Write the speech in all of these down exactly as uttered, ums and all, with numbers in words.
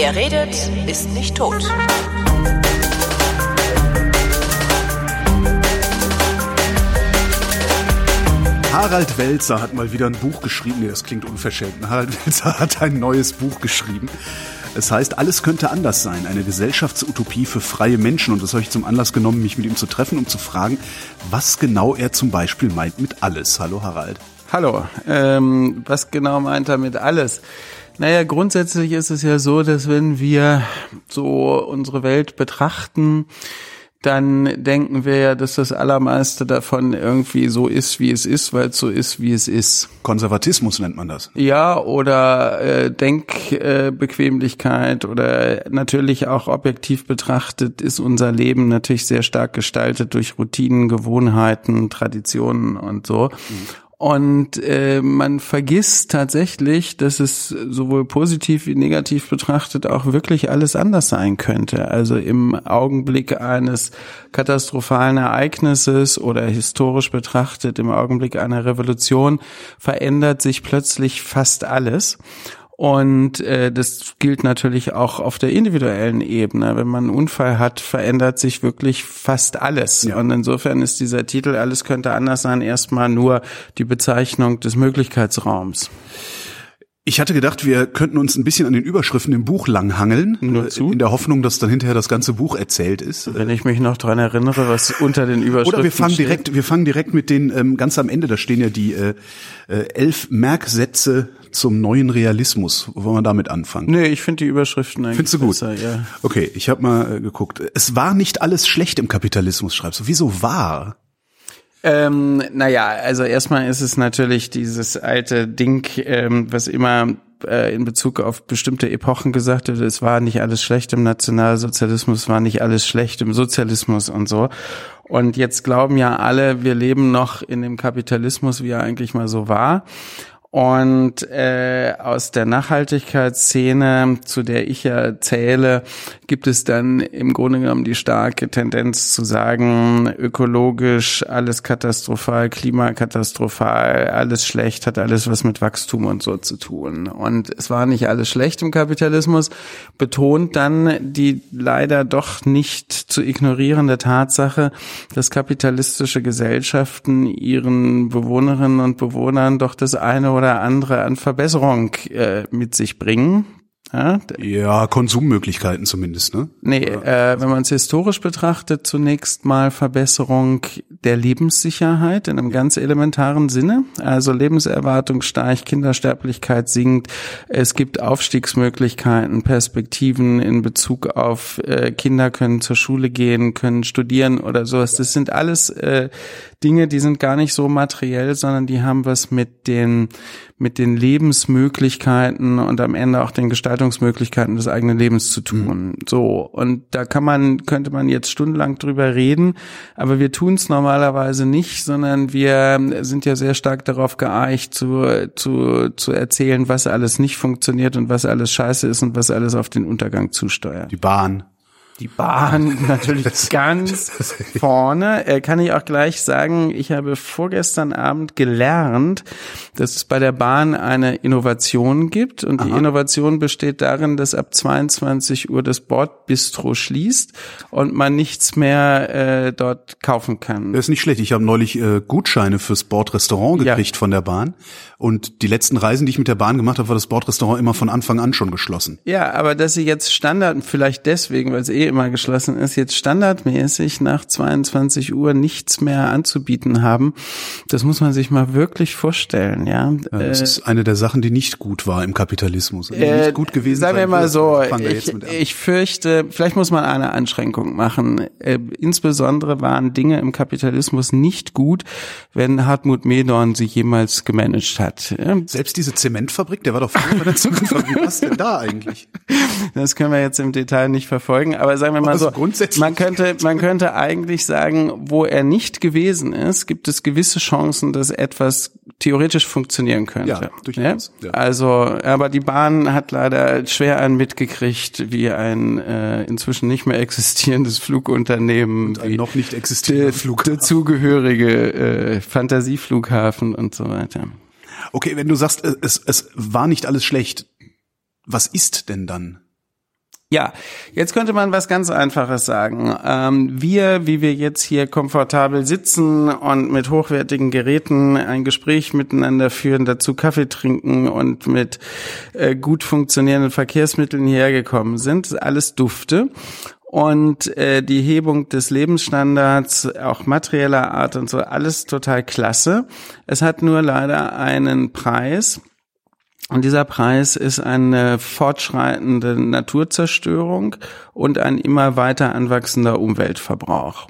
Wer redet, ist nicht tot. Harald Welzer hat mal wieder ein Buch geschrieben. Nee, das klingt unverschämt. Harald Welzer hat ein neues Buch geschrieben. Es heißt, alles könnte anders sein. Eine Gesellschaftsutopie für freie Menschen. Und das habe ich zum Anlass genommen, mich mit ihm zu treffen, um zu fragen, was genau er zum Beispiel meint mit alles. Hallo Harald. Hallo. Ähm, was genau meint er mit alles? Naja, grundsätzlich ist es ja so, dass wenn wir so unsere Welt betrachten, dann denken wir ja, dass das Allermeiste davon irgendwie so ist, wie es ist, weil es so ist, wie es ist. Konservatismus nennt man das. Ja, oder äh, Denkbequemlichkeit äh, oder natürlich auch objektiv betrachtet ist unser Leben natürlich sehr stark gestaltet durch Routinen, Gewohnheiten, Traditionen und so. Mhm. Und äh, man vergisst tatsächlich, dass es sowohl positiv wie negativ betrachtet auch wirklich alles anders sein könnte. Also im Augenblick eines katastrophalen Ereignisses oder historisch betrachtet im Augenblick einer Revolution verändert sich plötzlich fast alles. Und äh, das gilt natürlich auch auf der individuellen Ebene. Wenn man einen Unfall hat, verändert sich wirklich fast alles. Ja. Und insofern ist dieser Titel "Alles könnte anders sein" erstmal nur die Bezeichnung des Möglichkeitsraums. Ich hatte gedacht, wir könnten uns ein bisschen an den Überschriften im Buch langhangeln, Nur zu? in der Hoffnung, dass dann hinterher das ganze Buch erzählt ist. Wenn ich mich noch dran erinnere, was unter den Überschriften Oder wir fangen steht. direkt, wir fangen direkt mit den ähm, ganz am Ende. Da stehen ja die äh, äh, elf Merksätze zum neuen Realismus. Wollen wir damit anfangen? Nee, ich finde die Überschriften eigentlich Findest du gut? Besser, ja. Okay, ich habe mal äh, geguckt. Es war nicht alles schlecht im Kapitalismus, schreibst du. Wieso war? Ähm, naja, also erstmal ist es natürlich dieses alte Ding, ähm, was immer äh, in Bezug auf bestimmte Epochen gesagt wird, es war nicht alles schlecht im Nationalsozialismus, war nicht alles schlecht im Sozialismus und so. Und jetzt glauben ja alle, wir leben noch in dem Kapitalismus, wie er eigentlich mal so war. Und äh, aus der Nachhaltigkeitsszene, zu der ich ja zähle, gibt es dann im Grunde genommen die starke Tendenz zu sagen, ökologisch alles katastrophal, klimakatastrophal, alles schlecht, hat alles was mit Wachstum und so zu tun. Und es war nicht alles schlecht im Kapitalismus, betont dann die leider doch nicht zu ignorierende Tatsache, dass kapitalistische Gesellschaften ihren Bewohnerinnen und Bewohnern doch das eine oder oder andere an Verbesserung äh, mit sich bringen. Ja, ja, Konsummöglichkeiten zumindest, ne? Nee, äh, wenn man es historisch betrachtet, zunächst mal Verbesserung der Lebenssicherheit in einem ganz elementaren Sinne. Also Lebenserwartung steigt, Kindersterblichkeit sinkt, es gibt Aufstiegsmöglichkeiten, Perspektiven in Bezug auf äh, Kinder können zur Schule gehen, können studieren oder sowas. Das sind alles äh, Dinge, die sind gar nicht so materiell, sondern die haben was mit den mit den Lebensmöglichkeiten und am Ende auch den Gestaltungsmöglichkeiten des eigenen Lebens zu tun. Mhm. So, und da kann man, könnte man jetzt stundenlang drüber reden, aber wir tun es normalerweise nicht, sondern wir sind ja sehr stark darauf geeicht, zu, zu, zu erzählen, was alles nicht funktioniert und was alles scheiße ist und was alles auf den Untergang zusteuert. Die Bahn. Die Bahn natürlich ganz vorne. Äh, kann ich auch gleich sagen, ich habe vorgestern Abend gelernt, dass es bei der Bahn eine Innovation gibt. Und Aha. die Innovation besteht darin, dass ab zweiundzwanzig Uhr das Bordbistro schließt und man nichts mehr äh, dort kaufen kann. Das ist nicht schlecht. Ich habe neulich äh, Gutscheine fürs Bordrestaurant gekriegt ja. von der Bahn. Und die letzten Reisen, die ich mit der Bahn gemacht habe, war das Bordrestaurant immer von Anfang an schon geschlossen. Ja, aber dass sie jetzt Standard, vielleicht deswegen, weil es eh immer geschlossen ist, jetzt standardmäßig nach zweiundzwanzig Uhr nichts mehr anzubieten haben, das muss man sich mal wirklich vorstellen, ja. ja das äh, ist eine der Sachen, die nicht gut war im Kapitalismus. Äh, nicht gut gewesen. Sagen wir mal so, ich, ich fürchte, vielleicht muss man eine Einschränkung machen. Äh, insbesondere waren Dinge im Kapitalismus nicht gut, wenn Hartmut Medorn sie jemals gemanagt hat. Ja. Selbst diese Zementfabrik, der war doch früher bei der Zementfabrik. Was denn da eigentlich? Das können wir jetzt im Detail nicht verfolgen, aber sagen wir mal so, man könnte, man könnte eigentlich sagen, wo er nicht gewesen ist, gibt es gewisse Chancen, dass etwas theoretisch funktionieren könnte. Ja, durchaus. Ja? Ja. Also, aber die Bahn hat leider schwer einen mitgekriegt, wie ein äh, inzwischen nicht mehr existierendes Flugunternehmen, und ein wie noch nicht existierender Flughafen, dazugehörige äh, Fantasieflughafen und so weiter. Okay, wenn du sagst, es, es war nicht alles schlecht, was ist denn dann? Ja, jetzt könnte man was ganz Einfaches sagen. Ähm, wir, wie wir jetzt hier komfortabel sitzen und mit hochwertigen Geräten ein Gespräch miteinander führen, dazu Kaffee trinken und mit äh, gut funktionierenden Verkehrsmitteln hierher gekommen sind, alles dufte. Und äh, die Hebung des Lebensstandards, auch materieller Art und so, alles total klasse. Es hat nur leider einen Preis. Und dieser Preis ist eine fortschreitende Naturzerstörung und ein immer weiter anwachsender Umweltverbrauch.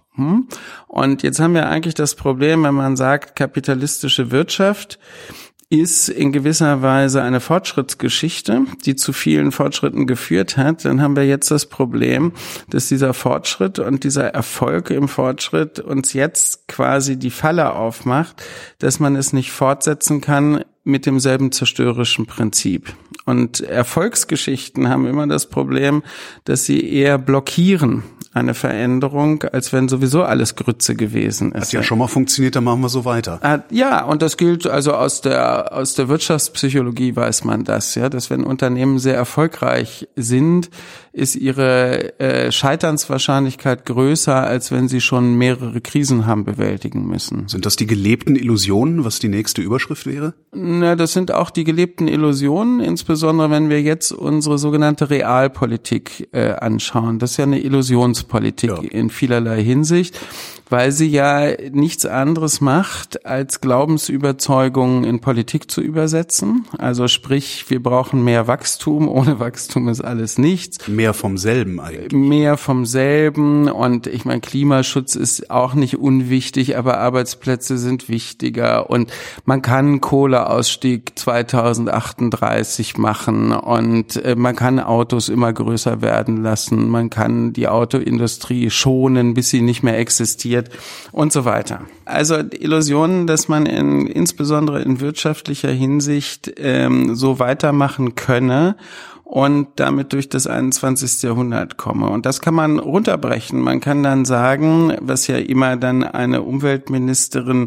Und jetzt haben wir eigentlich das Problem, wenn man sagt, kapitalistische Wirtschaft ist in gewisser Weise eine Fortschrittsgeschichte, die zu vielen Fortschritten geführt hat, dann haben wir jetzt das Problem, dass dieser Fortschritt und dieser Erfolg im Fortschritt uns jetzt quasi die Falle aufmacht, dass man es nicht fortsetzen kann mit demselben zerstörerischen Prinzip. Und Erfolgsgeschichten haben immer das Problem, dass sie eher blockieren eine Veränderung, als wenn sowieso alles Grütze gewesen ist. Hat ja schon mal funktioniert, dann machen wir so weiter. Ja, und das gilt also aus der aus der Wirtschaftspsychologie weiß man das, ja, dass wenn Unternehmen sehr erfolgreich sind, ist ihre äh, Scheiternswahrscheinlichkeit größer, als wenn sie schon mehrere Krisen haben bewältigen müssen. Sind das die gelebten Illusionen, was die nächste Überschrift wäre? Na, das sind auch die gelebten Illusionen, insbesondere wenn wir jetzt unsere sogenannte Realpolitik äh, anschauen. Das ist ja eine Illusionspolitik ja. in vielerlei Hinsicht, weil sie ja nichts anderes macht, als Glaubensüberzeugungen in Politik zu übersetzen. Also sprich, wir brauchen mehr Wachstum, ohne Wachstum ist alles nichts. Mehr vom selben eigentlich. Mehr vom selben und ich meine, Klimaschutz ist auch nicht unwichtig, aber Arbeitsplätze sind wichtiger und man kann Kohleausstieg zweitausendachtunddreißig machen und man kann Autos immer größer werden lassen, man kann die Autoindustrie schonen, bis sie nicht mehr existiert und so weiter. Also Illusionen, dass man in, insbesondere in wirtschaftlicher Hinsicht ähm, so weitermachen könne und damit durch das einundzwanzigste Jahrhundert komme. Und das kann man runterbrechen. Man kann dann sagen, was ja immer dann eine Umweltministerin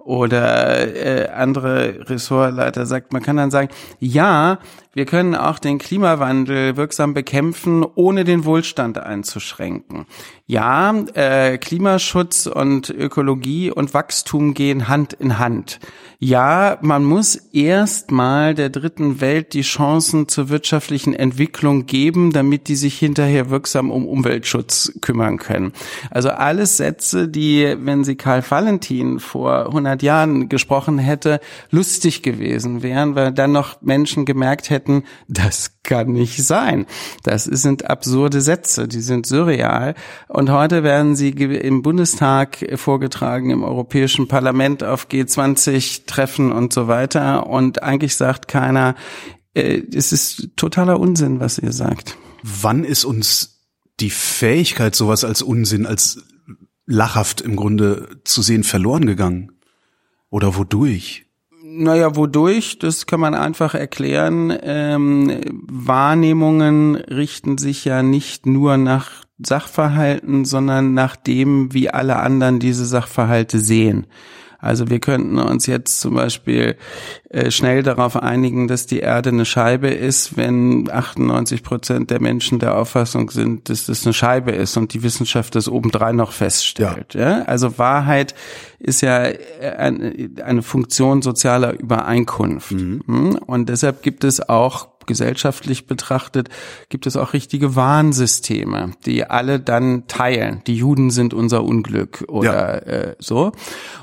oder äh, andere Ressortleiter sagt, man kann dann sagen, ja, wir können auch den Klimawandel wirksam bekämpfen, ohne den Wohlstand einzuschränken. Ja, äh, Klimaschutz und Ökologie und Wachstum gehen Hand in Hand. Ja, man muss erstmal der dritten Welt die Chancen zur wirtschaftlichen Entwicklung geben, damit die sich hinterher wirksam um Umweltschutz kümmern können. Also alles Sätze, die, wenn sie Karl Valentin vor hundert Jahren gesprochen hätte, lustig gewesen wären, weil dann noch Menschen gemerkt hätten, das kann nicht sein. Das sind absurde Sätze, die sind surreal. Und heute werden sie im Bundestag vorgetragen, im Europäischen Parlament auf G zwanzig Treffen und so weiter. Und eigentlich sagt keiner, äh, es ist totaler Unsinn, was ihr sagt. Wann ist uns die Fähigkeit, sowas als Unsinn, als lachhaft im Grunde zu sehen, verloren gegangen? Oder wodurch? Naja, wodurch? Das kann man einfach erklären. Ähm, Wahrnehmungen richten sich ja nicht nur nach Sachverhalten, sondern nach dem, wie alle anderen diese Sachverhalte sehen. Also wir könnten uns jetzt zum Beispiel äh, schnell darauf einigen, dass die Erde eine Scheibe ist, wenn achtundneunzig Prozent der Menschen der Auffassung sind, dass das eine Scheibe ist und die Wissenschaft das obendrein noch feststellt. Ja. Ja? Also Wahrheit ist ja eine, eine Funktion sozialer Übereinkunft. Mhm. Und deshalb gibt es auch gesellschaftlich betrachtet, gibt es auch richtige Warnsysteme, die alle dann teilen. Die Juden sind unser Unglück oder ja. äh, so.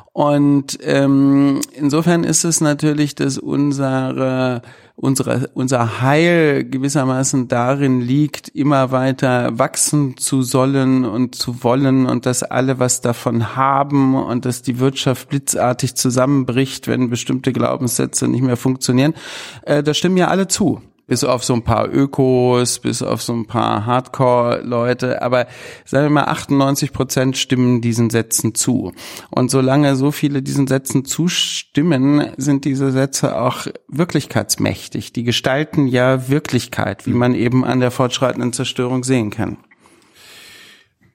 Und ähm, insofern ist es natürlich, dass unsere, unsere, unser Heil gewissermaßen darin liegt, immer weiter wachsen zu sollen und zu wollen und dass alle was davon haben und dass die Wirtschaft blitzartig zusammenbricht, wenn bestimmte Glaubenssätze nicht mehr funktionieren. Äh, da stimmen ja alle zu. Bis auf so ein paar Ökos, bis auf so ein paar Hardcore-Leute. Aber sagen wir mal, achtundneunzig Prozent stimmen diesen Sätzen zu. Und solange so viele diesen Sätzen zustimmen, sind diese Sätze auch wirklichkeitsmächtig. Die gestalten ja Wirklichkeit, wie man eben an der fortschreitenden Zerstörung sehen kann.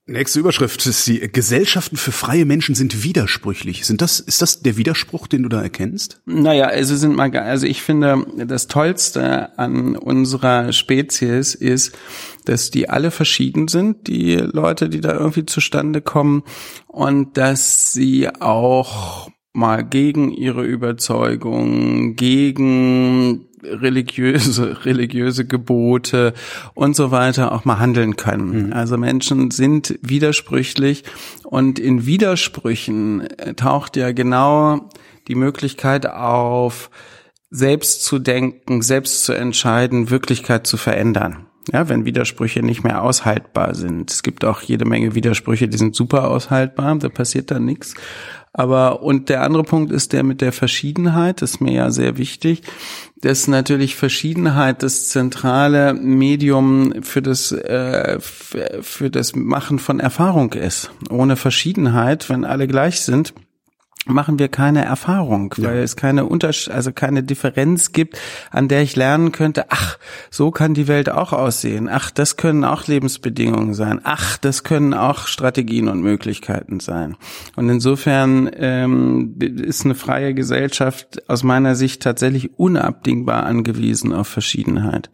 Nächste Überschrift ist die Gesellschaften für freie Menschen sind widersprüchlich. Sind das, ist das der Widerspruch, den du da erkennst? Naja, also sind mal, also ich finde, das Tollste an unserer Spezies ist, dass die alle verschieden sind, die Leute, die da irgendwie zustande kommen, und dass sie auch mal gegen ihre Überzeugung, gegen religiöse, religiöse Gebote und so weiter auch mal handeln können. Mhm. Also Menschen sind widersprüchlich, und in Widersprüchen taucht ja genau die Möglichkeit auf, selbst zu denken, selbst zu entscheiden, Wirklichkeit zu verändern. Ja, wenn Widersprüche nicht mehr aushaltbar sind. Es gibt auch jede Menge Widersprüche, die sind super aushaltbar, da passiert dann nichts. Aber, und der andere Punkt ist der mit der Verschiedenheit, das ist mir ja sehr wichtig, dass natürlich Verschiedenheit das zentrale Medium für das, äh, für das Machen von Erfahrung ist. Ohne Verschiedenheit, wenn alle gleich sind, machen wir keine Erfahrung, weil ja. es keine Unterschied, also keine Differenz gibt, an der ich lernen könnte, ach, so kann die Welt auch aussehen, ach, das können auch Lebensbedingungen sein, ach, das können auch Strategien und Möglichkeiten sein. Und insofern ähm, ist eine freie Gesellschaft aus meiner Sicht tatsächlich unabdingbar angewiesen auf Verschiedenheit.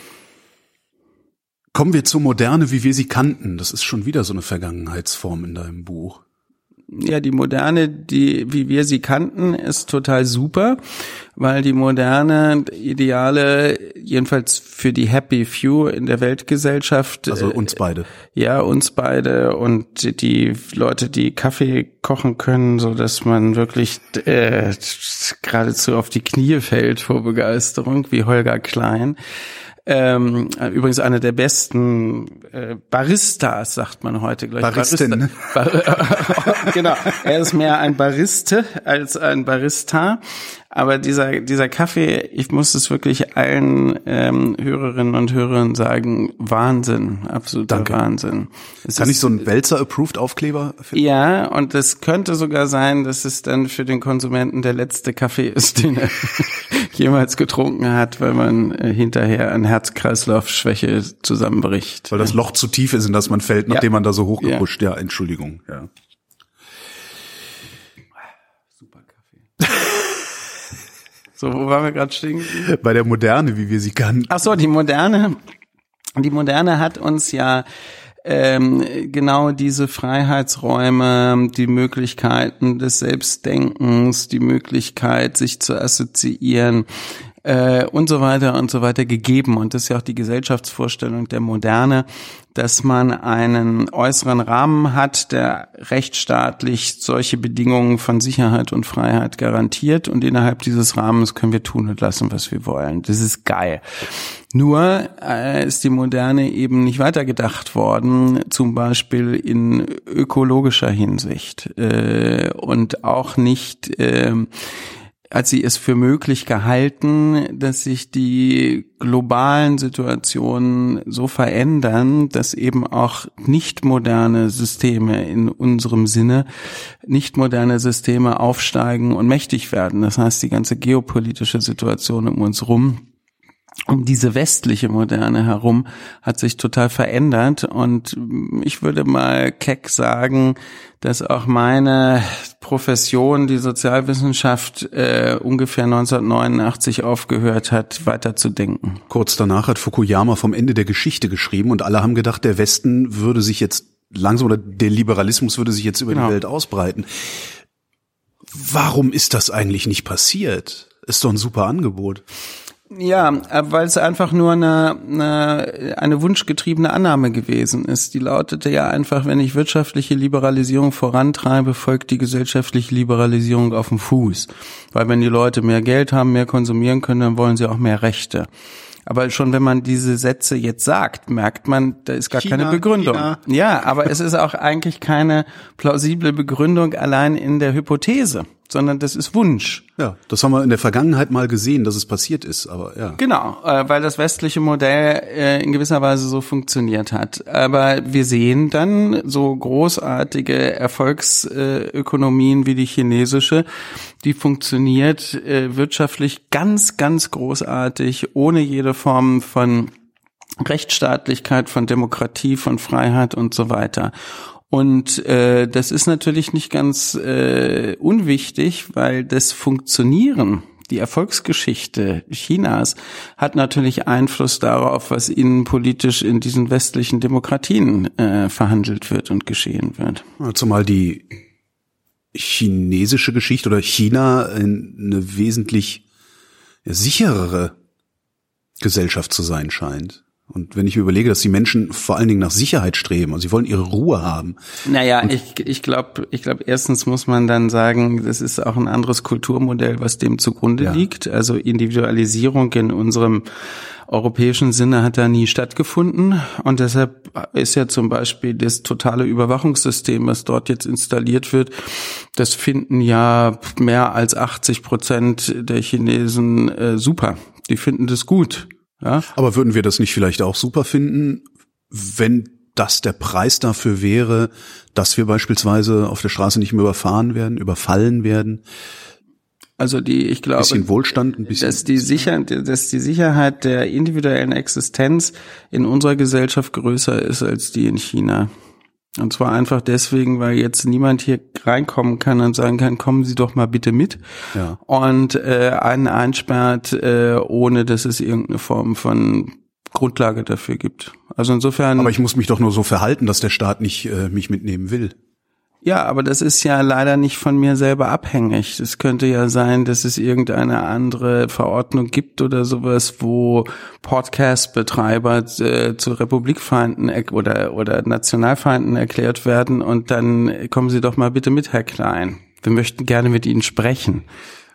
Kommen wir zur Moderne, wie wir sie kannten. Das ist schon wieder so eine Vergangenheitsform in deinem Buch. Ja, die Moderne, die, wie wir sie kannten, ist total super, weil die moderne Ideale, jedenfalls für die Happy Few in der Weltgesellschaft. Also uns beide. Äh, ja, uns beide und die Leute, die Kaffee kochen können, so dass man wirklich äh, geradezu auf die Knie fällt vor Begeisterung, wie Holger Klein. Ähm, übrigens eine der besten äh, Baristas, sagt man heute gleich. Baristin. Barista. Bar- genau, er ist mehr ein Bariste als ein Barista. Aber dieser dieser Kaffee, ich muss es wirklich allen ähm, Hörerinnen und Hörern sagen, Wahnsinn, absoluter Danke. Wahnsinn. Es Kann ist, ich so einen Welzer-Approved-Aufkleber finden? Ja, und es könnte sogar sein, dass es dann für den Konsumenten der letzte Kaffee ist, den er jemals getrunken hat, weil man äh, hinterher an Herz-Kreislauf-Schwäche zusammenbricht. Weil das Loch zu tief ist, in das man fällt, nachdem ja. man da so hochgepusht. Ja, ja Entschuldigung. Ja. Super Kaffee. So, wo waren wir gerade stehen? Bei der Moderne, wie wir sie kannten. Ach so, die Moderne. Die Moderne hat uns ja ähm, genau diese Freiheitsräume, die Möglichkeiten des Selbstdenkens, die Möglichkeit, sich zu assoziieren äh, und so weiter und so weiter gegeben. Und das ist ja auch die Gesellschaftsvorstellung der Moderne, dass man einen äußeren Rahmen hat, der rechtsstaatlich solche Bedingungen von Sicherheit und Freiheit garantiert, und innerhalb dieses Rahmens können wir tun und lassen, was wir wollen. Das ist geil. Nur äh, ist die Moderne eben nicht weitergedacht worden, zum Beispiel in ökologischer Hinsicht äh, und auch nicht äh, hat sie es für möglich gehalten, dass sich die globalen Situationen so verändern, dass eben auch nicht moderne Systeme in unserem Sinne, nicht moderne Systeme aufsteigen und mächtig werden. Das heißt, die ganze geopolitische Situation um uns rum, um diese westliche Moderne herum, hat sich total verändert, und ich würde mal keck sagen, dass auch meine Profession, die Sozialwissenschaft, äh, ungefähr neunzehnhundertneunundachtzig aufgehört hat, weiterzudenken. Kurz danach hat Fukuyama vom Ende der Geschichte geschrieben, und alle haben gedacht, der Westen würde sich jetzt langsam, oder der Liberalismus würde sich jetzt über genau. die Welt ausbreiten. Warum ist das eigentlich nicht passiert? Ist doch ein super Angebot. Ja, weil es einfach nur eine, eine, eine wunschgetriebene Annahme gewesen ist. Die lautete ja einfach, wenn ich wirtschaftliche Liberalisierung vorantreibe, folgt die gesellschaftliche Liberalisierung auf dem Fuß. Weil wenn die Leute mehr Geld haben, mehr konsumieren können, dann wollen sie auch mehr Rechte. Aber schon wenn man diese Sätze jetzt sagt, merkt man, da ist gar China, keine Begründung. China. Ja, aber es ist auch eigentlich keine plausible Begründung allein in der Hypothese, sondern das ist Wunsch. Ja, das haben wir in der Vergangenheit mal gesehen, dass es passiert ist, aber ja. Genau, äh, weil das westliche Modell äh, in gewisser Weise so funktioniert hat. Aber wir sehen dann so großartige Erfolgsökonomien wie die chinesische, die funktioniert äh, wirtschaftlich ganz, ganz großartig, ohne jede Form von Rechtsstaatlichkeit, von Demokratie, von Freiheit und so weiter. Und äh, das ist natürlich nicht ganz äh, unwichtig, weil das Funktionieren, die Erfolgsgeschichte Chinas hat natürlich Einfluss darauf, was innenpolitisch in diesen westlichen Demokratien äh, verhandelt wird und geschehen wird. Zumal die chinesische Geschichte oder China eine wesentlich sicherere Gesellschaft zu sein scheint. Und wenn ich mir überlege, dass die Menschen vor allen Dingen nach Sicherheit streben, also sie wollen ihre Ruhe haben. Naja, und ich ich glaube, ich glaube, erstens muss man dann sagen, das ist auch ein anderes Kulturmodell, was dem zugrunde ja. liegt. Also Individualisierung in unserem europäischen Sinne hat da nie stattgefunden. Und deshalb ist ja zum Beispiel das totale Überwachungssystem, was dort jetzt installiert wird, das finden ja mehr als achtzig Prozent der Chinesen äh, super. Die finden das gut. Ja. Aber würden wir das nicht vielleicht auch super finden, wenn das der Preis dafür wäre, dass wir beispielsweise auf der Straße nicht mehr überfahren werden, überfallen werden? Also die, ich glaube, bisschen Wohlstand, ein bisschen, dass die Sicherheit, dass die Sicherheit der individuellen Existenz in unserer Gesellschaft größer ist als die in China. Und zwar einfach deswegen, weil jetzt niemand hier reinkommen kann und sagen kann, kommen Sie doch mal bitte mit. Ja. Und äh, einen einsperrt, äh, ohne dass es irgendeine Form von Grundlage dafür gibt. Also insofern. Aber ich muss mich doch nur so verhalten, dass der Staat nicht äh, mich mitnehmen will. Ja, aber das ist ja leider nicht von mir selber abhängig. Es könnte ja sein, dass es irgendeine andere Verordnung gibt oder sowas, wo Podcast-Betreiber äh, zu Republikfeinden oder oder Nationalfeinden erklärt werden und dann kommen Sie doch mal bitte mit, Herr Klein. Wir möchten gerne mit Ihnen sprechen.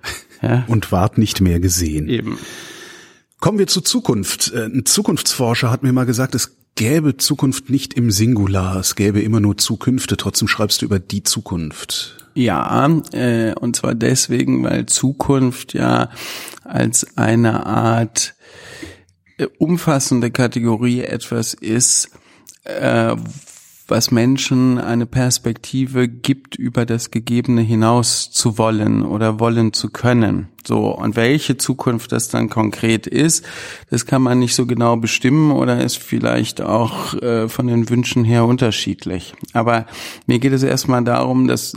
Ja? Und ward nicht mehr gesehen. Eben. Kommen wir zur Zukunft. Ein Zukunftsforscher hat mir mal gesagt, es gäbe Zukunft nicht im Singular, es gäbe immer nur Zukünfte. Trotzdem schreibst du über die Zukunft. Ja, äh, und zwar deswegen, weil Zukunft ja als eine Art äh, umfassende Kategorie etwas ist, äh, was Menschen eine Perspektive gibt, über das Gegebene hinaus zu wollen oder wollen zu können. So, und welche Zukunft das dann konkret ist, das kann man nicht so genau bestimmen oder ist vielleicht auch äh, von den Wünschen her unterschiedlich. Aber mir geht es erstmal darum, dass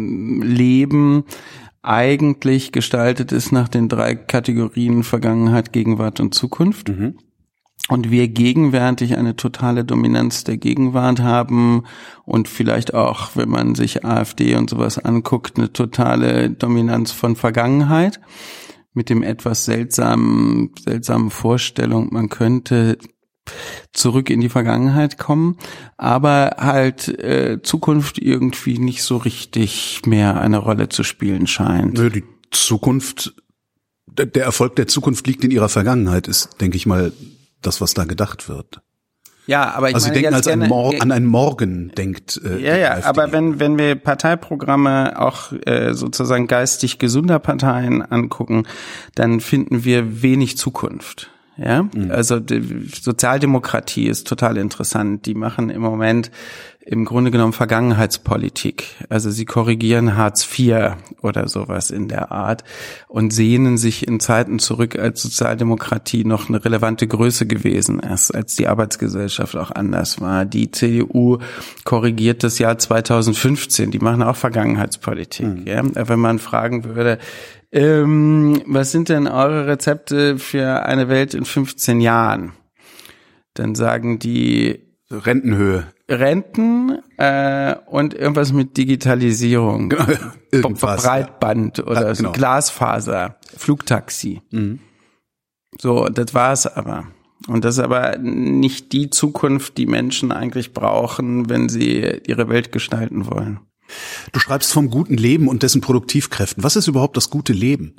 Leben eigentlich gestaltet ist nach den drei Kategorien Vergangenheit, Gegenwart und Zukunft. Mhm. Und wir gegenwärtig eine totale Dominanz der Gegenwart haben und vielleicht auch, wenn man sich AfD und sowas anguckt, eine totale Dominanz von Vergangenheit mit dem etwas seltsamen, seltsamen Vorstellung, man könnte zurück in die Vergangenheit kommen, aber halt äh, Zukunft irgendwie nicht so richtig mehr eine Rolle zu spielen scheint. Nö, die Zukunft, der Erfolg der Zukunft liegt in ihrer Vergangenheit, ist, denke ich mal, das, was da gedacht wird. Ja, aber ich also meine, Sie denken jetzt als gerne, an, Mor- an einen Morgen denkt. Äh, ja, ja, aber wenn wenn wir Parteiprogramme auch äh, sozusagen geistig gesunder Parteien angucken, dann finden wir wenig Zukunft. Ja, mhm. Also die Sozialdemokratie ist total interessant. Die machen im Moment im Grunde genommen Vergangenheitspolitik. Also sie korrigieren Hartz vier oder sowas in der Art und sehnen sich in Zeiten zurück, als Sozialdemokratie noch eine relevante Größe gewesen ist, als die Arbeitsgesellschaft auch anders war. Die C D U korrigiert das Jahr zweitausendfünfzehn. Die machen auch Vergangenheitspolitik. Mhm. Ja, wenn man fragen würde, Ähm, was sind denn eure Rezepte für eine Welt in fünfzehn Jahren? Dann sagen die Rentenhöhe. Renten äh, und irgendwas mit Digitalisierung. Irgendwas, Breitband ja. oder ja, genau. so Glasfaser, Flugtaxi. Mhm. So, das war's aber. Und das ist aber nicht die Zukunft, die Menschen eigentlich brauchen, wenn sie ihre Welt gestalten wollen. Du schreibst vom guten Leben und dessen Produktivkräften. Was ist überhaupt das gute Leben?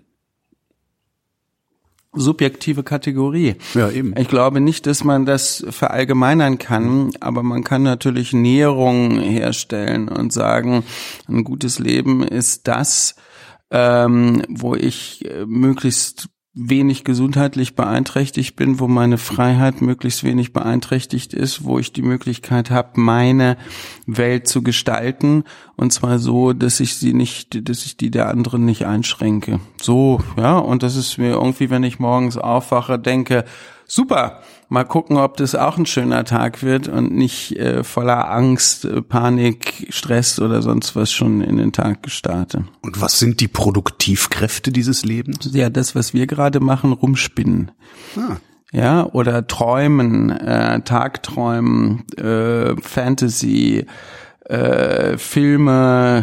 Subjektive Kategorie. Ja, eben. Ich glaube nicht, dass man das verallgemeinern kann, aber man kann natürlich Näherungen herstellen und sagen, ein gutes Leben ist das, ähm, wo ich äh, möglichst wenig gesundheitlich beeinträchtigt bin, wo meine Freiheit möglichst wenig beeinträchtigt ist, wo ich die Möglichkeit habe, meine Welt zu gestalten, und zwar so, dass ich sie nicht, dass ich die der anderen nicht einschränke. So, ja, und das ist mir irgendwie, wenn ich morgens aufwache, denke, Super. Mal gucken, ob das auch ein schöner Tag wird und nicht äh, voller Angst, äh, Panik, Stress oder sonst was schon in den Tag gestartet. Und was sind die Produktivkräfte dieses Lebens? Ja, das, was wir gerade machen, rumspinnen. Ah. Ja, oder träumen, äh, Tagträumen, äh, Fantasy, äh, Filme,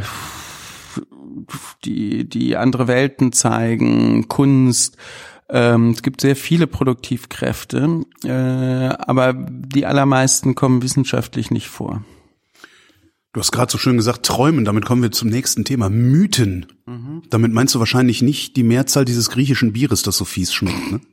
die die andere Welten zeigen, Kunst. Ähm, es gibt sehr viele Produktivkräfte, äh, aber die allermeisten kommen wissenschaftlich nicht vor. Du hast gerade so schön gesagt, träumen, damit kommen wir zum nächsten Thema, Mythen. Mhm. Damit meinst du wahrscheinlich nicht die Mehrzahl dieses griechischen Bieres, das so fies schmeckt, ne?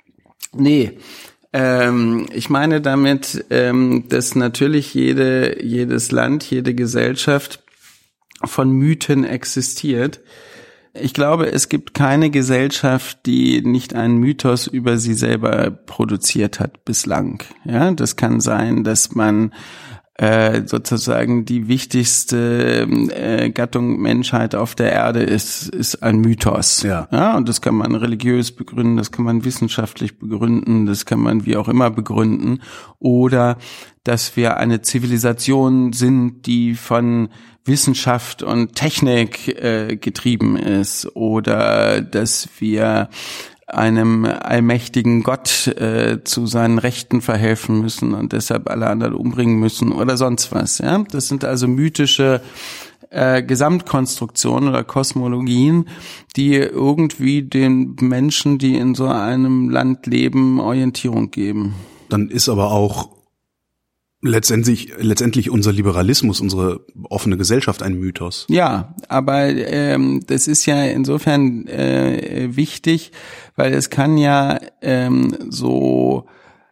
Nee, ähm, ich meine damit, ähm, dass natürlich jede jedes Land, jede Gesellschaft von Mythen existiert. Ich glaube, es gibt keine Gesellschaft, die nicht einen Mythos über sie selber produziert hat bislang. Ja, das kann sein, dass man äh, sozusagen die wichtigste äh, Gattung Menschheit auf der Erde ist, ist ein Mythos. Ja. Ja, und das kann man religiös begründen, das kann man wissenschaftlich begründen, das kann man wie auch immer begründen. Oder dass wir eine Zivilisation sind, die von Wissenschaft und Technik äh, getrieben ist, oder dass wir einem allmächtigen Gott äh, zu seinen Rechten verhelfen müssen und deshalb alle anderen umbringen müssen oder sonst was. Ja, das sind also mythische äh, Gesamtkonstruktionen oder Kosmologien, die irgendwie den Menschen, die in so einem Land leben, Orientierung geben. Dann ist aber auch letztendlich letztendlich unser Liberalismus, unsere offene Gesellschaft ein Mythos. Ja, aber ähm, das ist ja insofern äh, wichtig, weil es kann ja ähm, so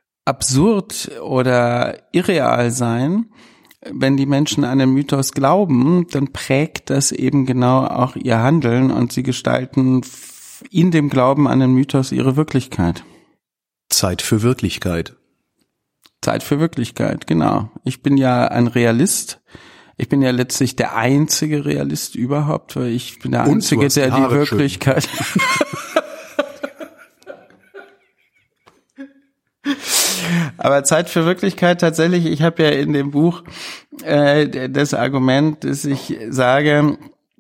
absurd oder irreal sein, wenn die Menschen an den Mythos glauben, dann prägt das eben genau auch ihr Handeln und sie gestalten in dem Glauben an den Mythos ihre Wirklichkeit. Zeit für Wirklichkeit. Zeit für Wirklichkeit, genau. Ich bin ja ein Realist. Ich bin ja letztlich der einzige Realist überhaupt, weil ich bin der Einzige, der die Wirklichkeit... Aber Zeit für Wirklichkeit tatsächlich, ich habe ja in dem Buch äh, das Argument, dass ich sage,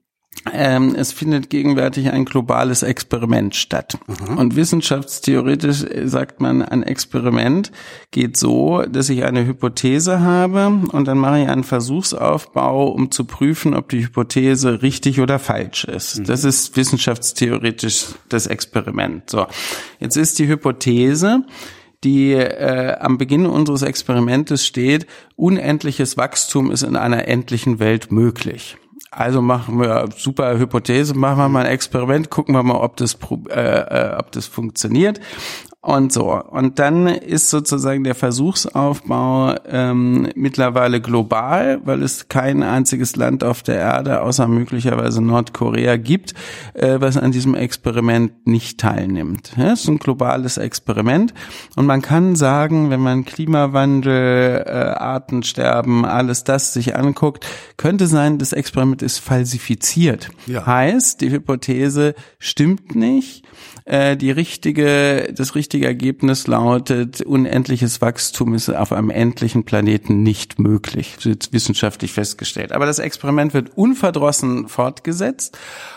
ähm, es findet gegenwärtig ein globales Experiment statt. Mhm. Und wissenschaftstheoretisch sagt man, ein Experiment geht so, dass ich eine Hypothese habe und dann mache ich einen Versuchsaufbau, um zu prüfen, ob die Hypothese richtig oder falsch ist. Mhm. Das ist wissenschaftstheoretisch das Experiment. So, jetzt ist die Hypothese, die äh, am Beginn unseres Experimentes steht, unendliches Wachstum ist in einer endlichen Welt möglich. Also machen wir super Hypothese, machen wir mal ein Experiment, gucken wir mal, ob das äh, ob das funktioniert und so. Und dann ist sozusagen der Versuchsaufbau ähm, mittlerweile global, weil es kein einziges Land auf der Erde, außer möglicherweise Nordkorea, gibt, äh, was an diesem Experiment nicht teilnimmt. Ja, es ist ein globales Experiment und man kann sagen, wenn man Klimawandel, äh, Artensterben, alles das sich anguckt, könnte sein, das Experiment ist falsifiziert. Ja. Heißt, die Hypothese stimmt nicht. Äh, die richtige, das richtige Ergebnis lautet, unendliches Wachstum ist auf einem endlichen Planeten nicht möglich. Das wird wissenschaftlich festgestellt. Aber das Experiment wird unverdrossen fortgesetzt.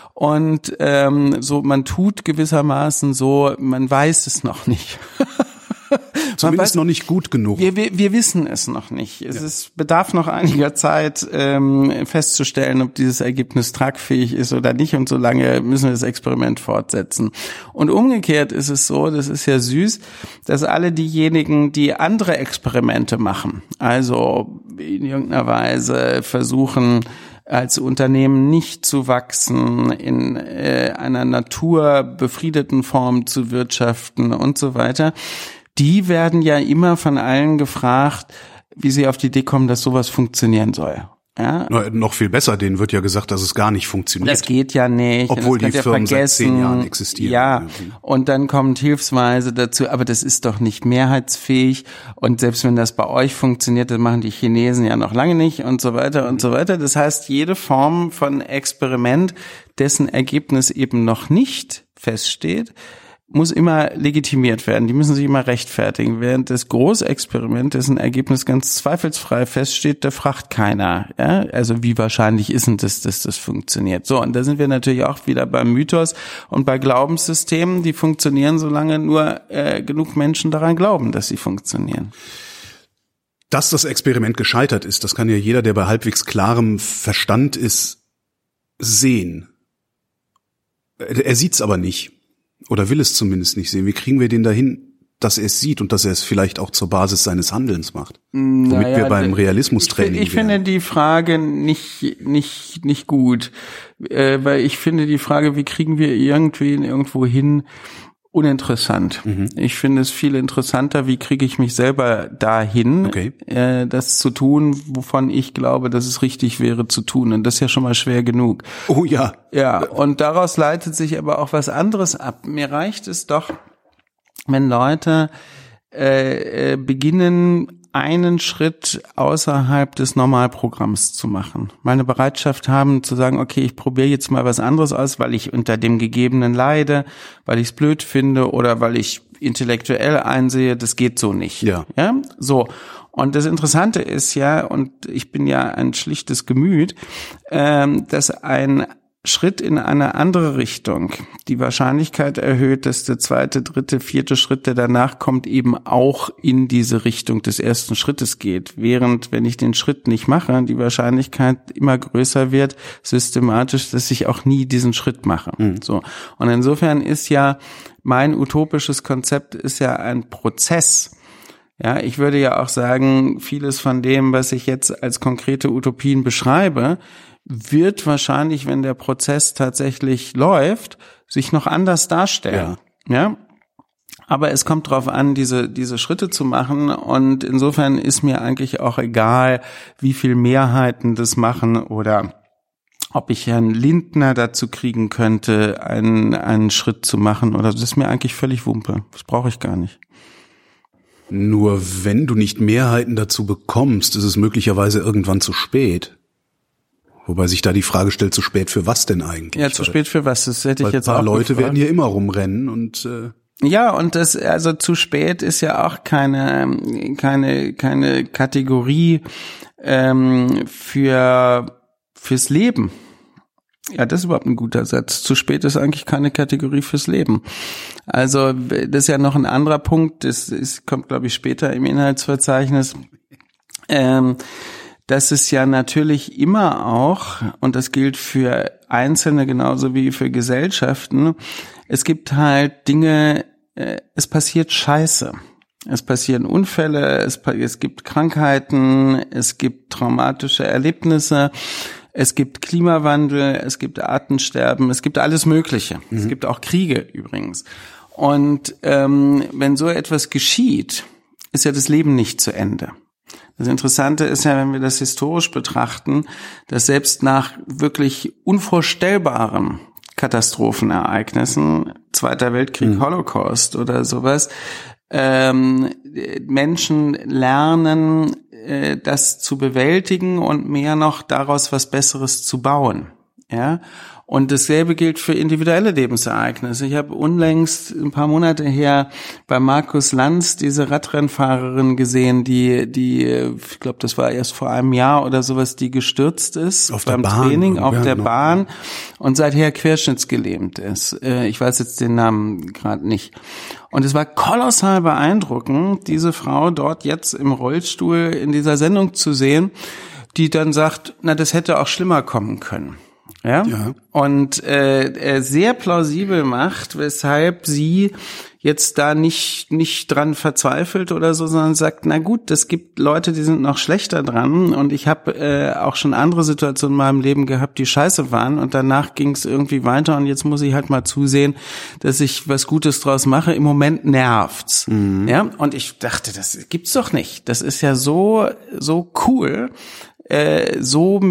Und ähm, so, man tut gewissermaßen so, man weiß es noch nicht. Zumindest weiß, noch nicht gut genug. Wir, wir, wir wissen es noch nicht. Es ja. ist, bedarf noch einiger Zeit, ähm, festzustellen, ob dieses Ergebnis tragfähig ist oder nicht. Und solange müssen wir das Experiment fortsetzen. Und umgekehrt ist es so, das ist ja süß, dass alle diejenigen, die andere Experimente machen, also in irgendeiner Weise versuchen, als Unternehmen nicht zu wachsen, in äh, einer naturbefriedeten Form zu wirtschaften und so weiter, die werden ja immer von allen gefragt, wie sie auf die Idee kommen, dass sowas funktionieren soll. Ja? No, noch viel besser, denen wird ja gesagt, dass es gar nicht funktioniert. Das geht ja nicht. Obwohl die Firmen seit zehn Jahren existieren. Ja, und dann kommt hilfsweise dazu, aber das ist doch nicht mehrheitsfähig und selbst wenn das bei euch funktioniert, dann machen die Chinesen ja noch lange nicht und so weiter und so weiter. Das heißt, jede Form von Experiment, dessen Ergebnis eben noch nicht feststeht, muss immer legitimiert werden. Die müssen sich immer rechtfertigen. Während das Großexperiment, dessen Ergebnis ganz zweifelsfrei feststeht, da fragt keiner. Ja? Also wie wahrscheinlich ist denn das, dass das funktioniert? So, und da sind wir natürlich auch wieder beim Mythos und bei Glaubenssystemen, die funktionieren, solange nur äh, genug Menschen daran glauben, dass sie funktionieren. Dass das Experiment gescheitert ist, das kann ja jeder, der bei halbwegs klarem Verstand ist, sehen. Er sieht's aber nicht. Oder will es zumindest nicht sehen. Wie kriegen wir den dahin, dass er es sieht und dass er es vielleicht auch zur Basis seines Handelns macht? Womit naja, wir beim Realismus-Training Ich, ich finde die Frage nicht nicht nicht gut, äh, weil ich finde die Frage, wie kriegen wir irgendwen irgendwo hin, uninteressant. Mhm. Ich finde es viel interessanter, wie kriege ich mich selber dahin, okay. äh, das zu tun, wovon ich glaube, dass es richtig wäre zu tun. Und das ist ja schon mal schwer genug. Oh ja. Ja, und daraus leitet sich aber auch was anderes ab. Mir reicht es doch, wenn Leute äh, äh, beginnen, einen Schritt außerhalb des Normalprogramms zu machen. Meine Bereitschaft haben zu sagen, okay, ich probiere jetzt mal was anderes aus, weil ich unter dem Gegebenen leide, weil ich es blöd finde oder weil ich intellektuell einsehe, das geht so nicht. Ja. Ja, so. Und das Interessante ist ja, und ich bin ja ein schlichtes Gemüt, ähm, dass ein Schritt in eine andere Richtung die Wahrscheinlichkeit erhöht, dass der zweite, dritte, vierte Schritt, der danach kommt, eben auch in diese Richtung des ersten Schrittes geht. Während, wenn ich den Schritt nicht mache, die Wahrscheinlichkeit immer größer wird, systematisch, dass ich auch nie diesen Schritt mache. Mhm. So. Und insofern ist ja mein utopisches Konzept ist ja ein Prozess. Ja, ich würde ja auch sagen, vieles von dem, was ich jetzt als konkrete Utopien beschreibe, wird wahrscheinlich, wenn der Prozess tatsächlich läuft, sich noch anders darstellen. Ja. Ja? Aber es kommt drauf an, diese diese Schritte zu machen, und insofern ist mir eigentlich auch egal, wie viel Mehrheiten das machen oder ob ich Herrn Lindner dazu kriegen könnte, einen einen Schritt zu machen, oder das ist mir eigentlich völlig Wumpe. Das brauche ich gar nicht. Nur wenn du nicht Mehrheiten dazu bekommst, ist es möglicherweise irgendwann zu spät. Wobei sich da die Frage stellt, zu spät für was denn eigentlich? Ja, zu spät für was? Das hätte ich jetzt auch gefragt. Ein paar Leute gefragt. werden hier immer rumrennen und äh ja, und das, also zu spät ist ja auch keine keine keine Kategorie ähm, für fürs Leben. Ja, das ist überhaupt ein guter Satz. Zu spät ist eigentlich keine Kategorie fürs Leben. Also das ist ja noch ein anderer Punkt. Das, das kommt, glaube ich, später im Inhaltsverzeichnis. Ähm, dass es ja natürlich immer auch, und das gilt für Einzelne genauso wie für Gesellschaften, es gibt halt Dinge, äh, es passiert Scheiße. Es passieren Unfälle, es, es gibt Krankheiten, es gibt traumatische Erlebnisse, es gibt Klimawandel, es gibt Artensterben, es gibt alles Mögliche. Mhm. Es gibt auch Kriege übrigens. Und ähm, wenn so etwas geschieht, ist ja das Leben nicht zu Ende. Das Interessante ist ja, wenn wir das historisch betrachten, dass selbst nach wirklich unvorstellbaren Katastrophenereignissen, Zweiter Weltkrieg, mhm. Holocaust oder sowas, ähm, Menschen lernen, äh, das zu bewältigen und mehr noch daraus was Besseres zu bauen. Ja. Und dasselbe gilt für individuelle Lebensereignisse. Ich habe unlängst, ein paar Monate her, bei Markus Lanz diese Radrennfahrerin gesehen, die, die, ich glaube, das war erst vor einem Jahr oder sowas, die gestürzt ist auf beim der Bahn, Training auf ja, der genau. Bahn und seither querschnittsgelähmt ist. Ich weiß jetzt den Namen gerade nicht. Und es war kolossal beeindruckend, diese Frau dort jetzt im Rollstuhl in dieser Sendung zu sehen, die dann sagt, na, das hätte auch schlimmer kommen können. Ja? ja. Und äh, sehr plausibel macht, weshalb sie jetzt da nicht nicht dran verzweifelt oder so, sondern sagt, na gut, es gibt Leute, die sind noch schlechter dran, und ich habe äh, auch schon andere Situationen in meinem Leben gehabt, die scheiße waren, und danach ging es irgendwie weiter, und jetzt muss ich halt mal zusehen, dass ich was Gutes draus mache. Im Moment nervt's. Mhm. Ja, und ich dachte, das gibt's doch nicht. Das ist ja so so cool, äh, so mit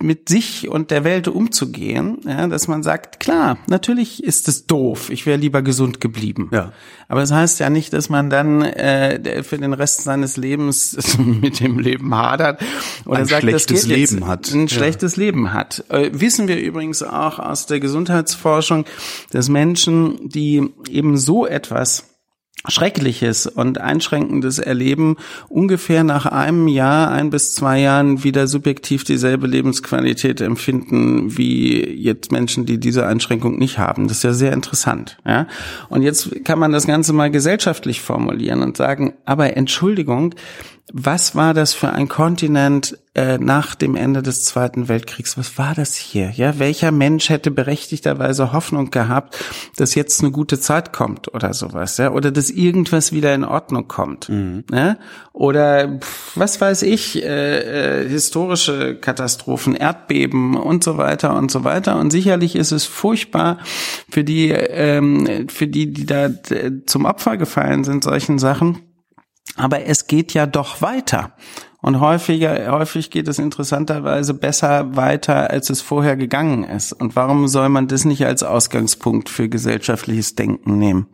mit sich und der Welt umzugehen, ja, dass man sagt, klar, natürlich ist es doof, ich wäre lieber gesund geblieben. Ja. Aber das heißt ja nicht, dass man dann äh, für den Rest seines Lebens mit dem Leben hadert oder ein sagt, schlechtes das geht Leben jetzt, hat. Ein ja. schlechtes Leben hat. Äh, wissen wir übrigens auch aus der Gesundheitsforschung, dass Menschen, die eben so etwas Schreckliches und Einschränkendes erleben, ungefähr nach einem Jahr, ein bis zwei Jahren wieder subjektiv dieselbe Lebensqualität empfinden wie jetzt Menschen, die diese Einschränkung nicht haben. Das ist ja sehr interessant. Ja? Und jetzt kann man das Ganze mal gesellschaftlich formulieren und sagen, aber Entschuldigung, was war das für ein Kontinent äh, nach dem Ende des Zweiten Weltkriegs? Was war das hier? Ja, welcher Mensch hätte berechtigterweise Hoffnung gehabt, dass jetzt eine gute Zeit kommt oder sowas, ja, oder dass irgendwas wieder in Ordnung kommt, mhm. ja? Oder was weiß ich, äh, äh, historische Katastrophen, Erdbeben und so weiter und so weiter. Und sicherlich ist es furchtbar für die, ähm, für die, die da äh, zum Opfer gefallen sind, solchen Sachen. Aber es geht ja doch weiter. Und häufiger, häufig geht es interessanterweise besser weiter, als es vorher gegangen ist. Und warum soll man das nicht als Ausgangspunkt für gesellschaftliches Denken nehmen?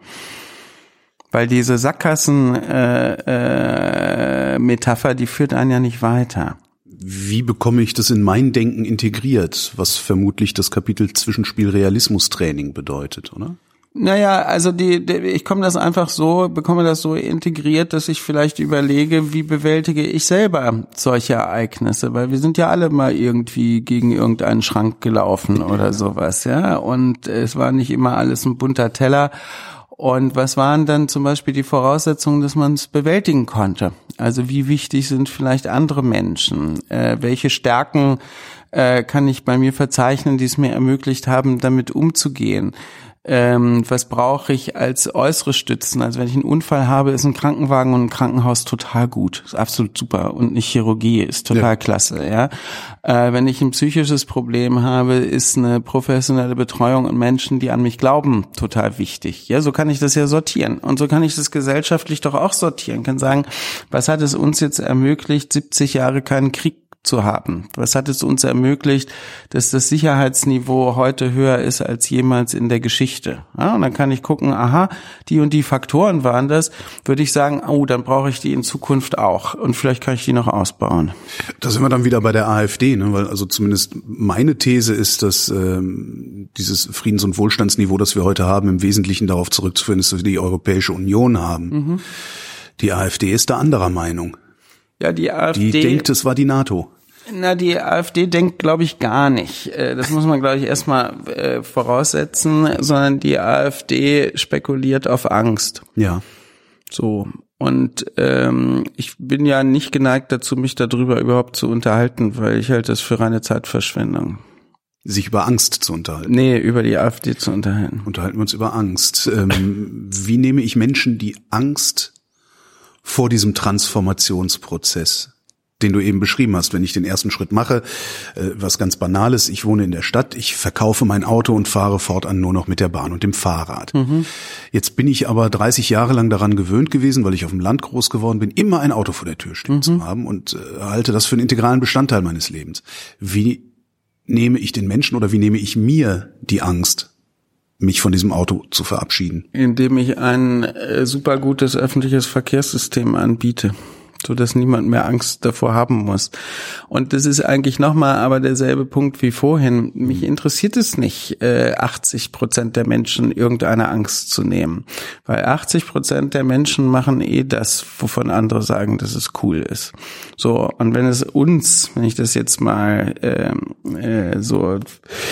Weil diese Sackgassen-Metapher, äh, äh, die führt einen ja nicht weiter. Wie bekomme ich das in mein Denken integriert? Was vermutlich das Kapitel Zwischenspiel Realismus-Training bedeutet, oder? Naja, also die, die ich komme das einfach so, bekomme das so integriert, dass ich vielleicht überlege, wie bewältige ich selber solche Ereignisse, weil wir sind ja alle mal irgendwie gegen irgendeinen Schrank gelaufen oder sowas, ja, und es war nicht immer alles ein bunter Teller. Und was waren dann zum Beispiel die Voraussetzungen, dass man es bewältigen konnte? Also wie wichtig sind vielleicht andere Menschen? Äh, welche Stärken äh, kann ich bei mir verzeichnen, die es mir ermöglicht haben, damit umzugehen? Ähm, was brauche ich als äußere Stützen? Also wenn ich einen Unfall habe, ist ein Krankenwagen und ein Krankenhaus total gut, ist absolut super, und eine Chirurgie ist total ja. klasse. Ja, äh, wenn ich ein psychisches Problem habe, ist eine professionelle Betreuung und Menschen, die an mich glauben, total wichtig. Ja, so kann ich das ja sortieren, und so kann ich das gesellschaftlich doch auch sortieren. Ich kann sagen, was hat es uns jetzt ermöglicht, siebzig Jahre keinen Krieg zu haben? Was hat es uns ermöglicht, dass das Sicherheitsniveau heute höher ist als jemals in der Geschichte? Ja, und dann kann ich gucken, aha, die und die Faktoren waren das, würde ich sagen, oh, dann brauche ich die in Zukunft auch, und vielleicht kann ich die noch ausbauen. Da sind wir dann wieder bei der AfD, ne? Weil also zumindest meine These ist, dass ähm, dieses Friedens- und Wohlstandsniveau, das wir heute haben, im Wesentlichen darauf zurückzuführen ist, dass wir die Europäische Union haben. Mhm. Die AfD ist da anderer Meinung. Ja, die AfD. Die denkt, es war die NATO. Na, die AfD denkt, glaube ich, gar nicht. Das muss man, glaube ich, erstmal äh, voraussetzen, sondern die AfD spekuliert auf Angst. Ja. So. Und ähm, ich bin ja nicht geneigt dazu, mich darüber überhaupt zu unterhalten, weil ich halte das für reine Zeitverschwendung. Sich über Angst zu unterhalten? Nee, über die AfD zu unterhalten. Unterhalten wir uns über Angst. Ähm, wie nehme ich Menschen die Angst vor diesem Transformationsprozess, den du eben beschrieben hast, wenn ich den ersten Schritt mache, äh, was ganz Banales, ich wohne in der Stadt, ich verkaufe mein Auto und fahre fortan nur noch mit der Bahn und dem Fahrrad. Mhm. Jetzt bin ich aber dreißig Jahre lang daran gewöhnt gewesen, weil ich auf dem Land groß geworden bin, immer ein Auto vor der Tür stehen mhm. zu haben, und äh, halte das für einen integralen Bestandteil meines Lebens. Wie nehme ich den Menschen oder wie nehme ich mir die Angst, mich von diesem Auto zu verabschieden? Indem ich ein äh, super gutes öffentliches Verkehrssystem anbiete, so dass niemand mehr Angst davor haben muss. Und das ist eigentlich nochmal aber derselbe Punkt wie vorhin. Mich interessiert es nicht, äh, achtzig Prozent der Menschen irgendeine Angst zu nehmen, weil achtzig Prozent der Menschen machen eh das, wovon andere sagen, dass es cool ist. So, und wenn es uns, wenn ich das jetzt mal äh, äh, so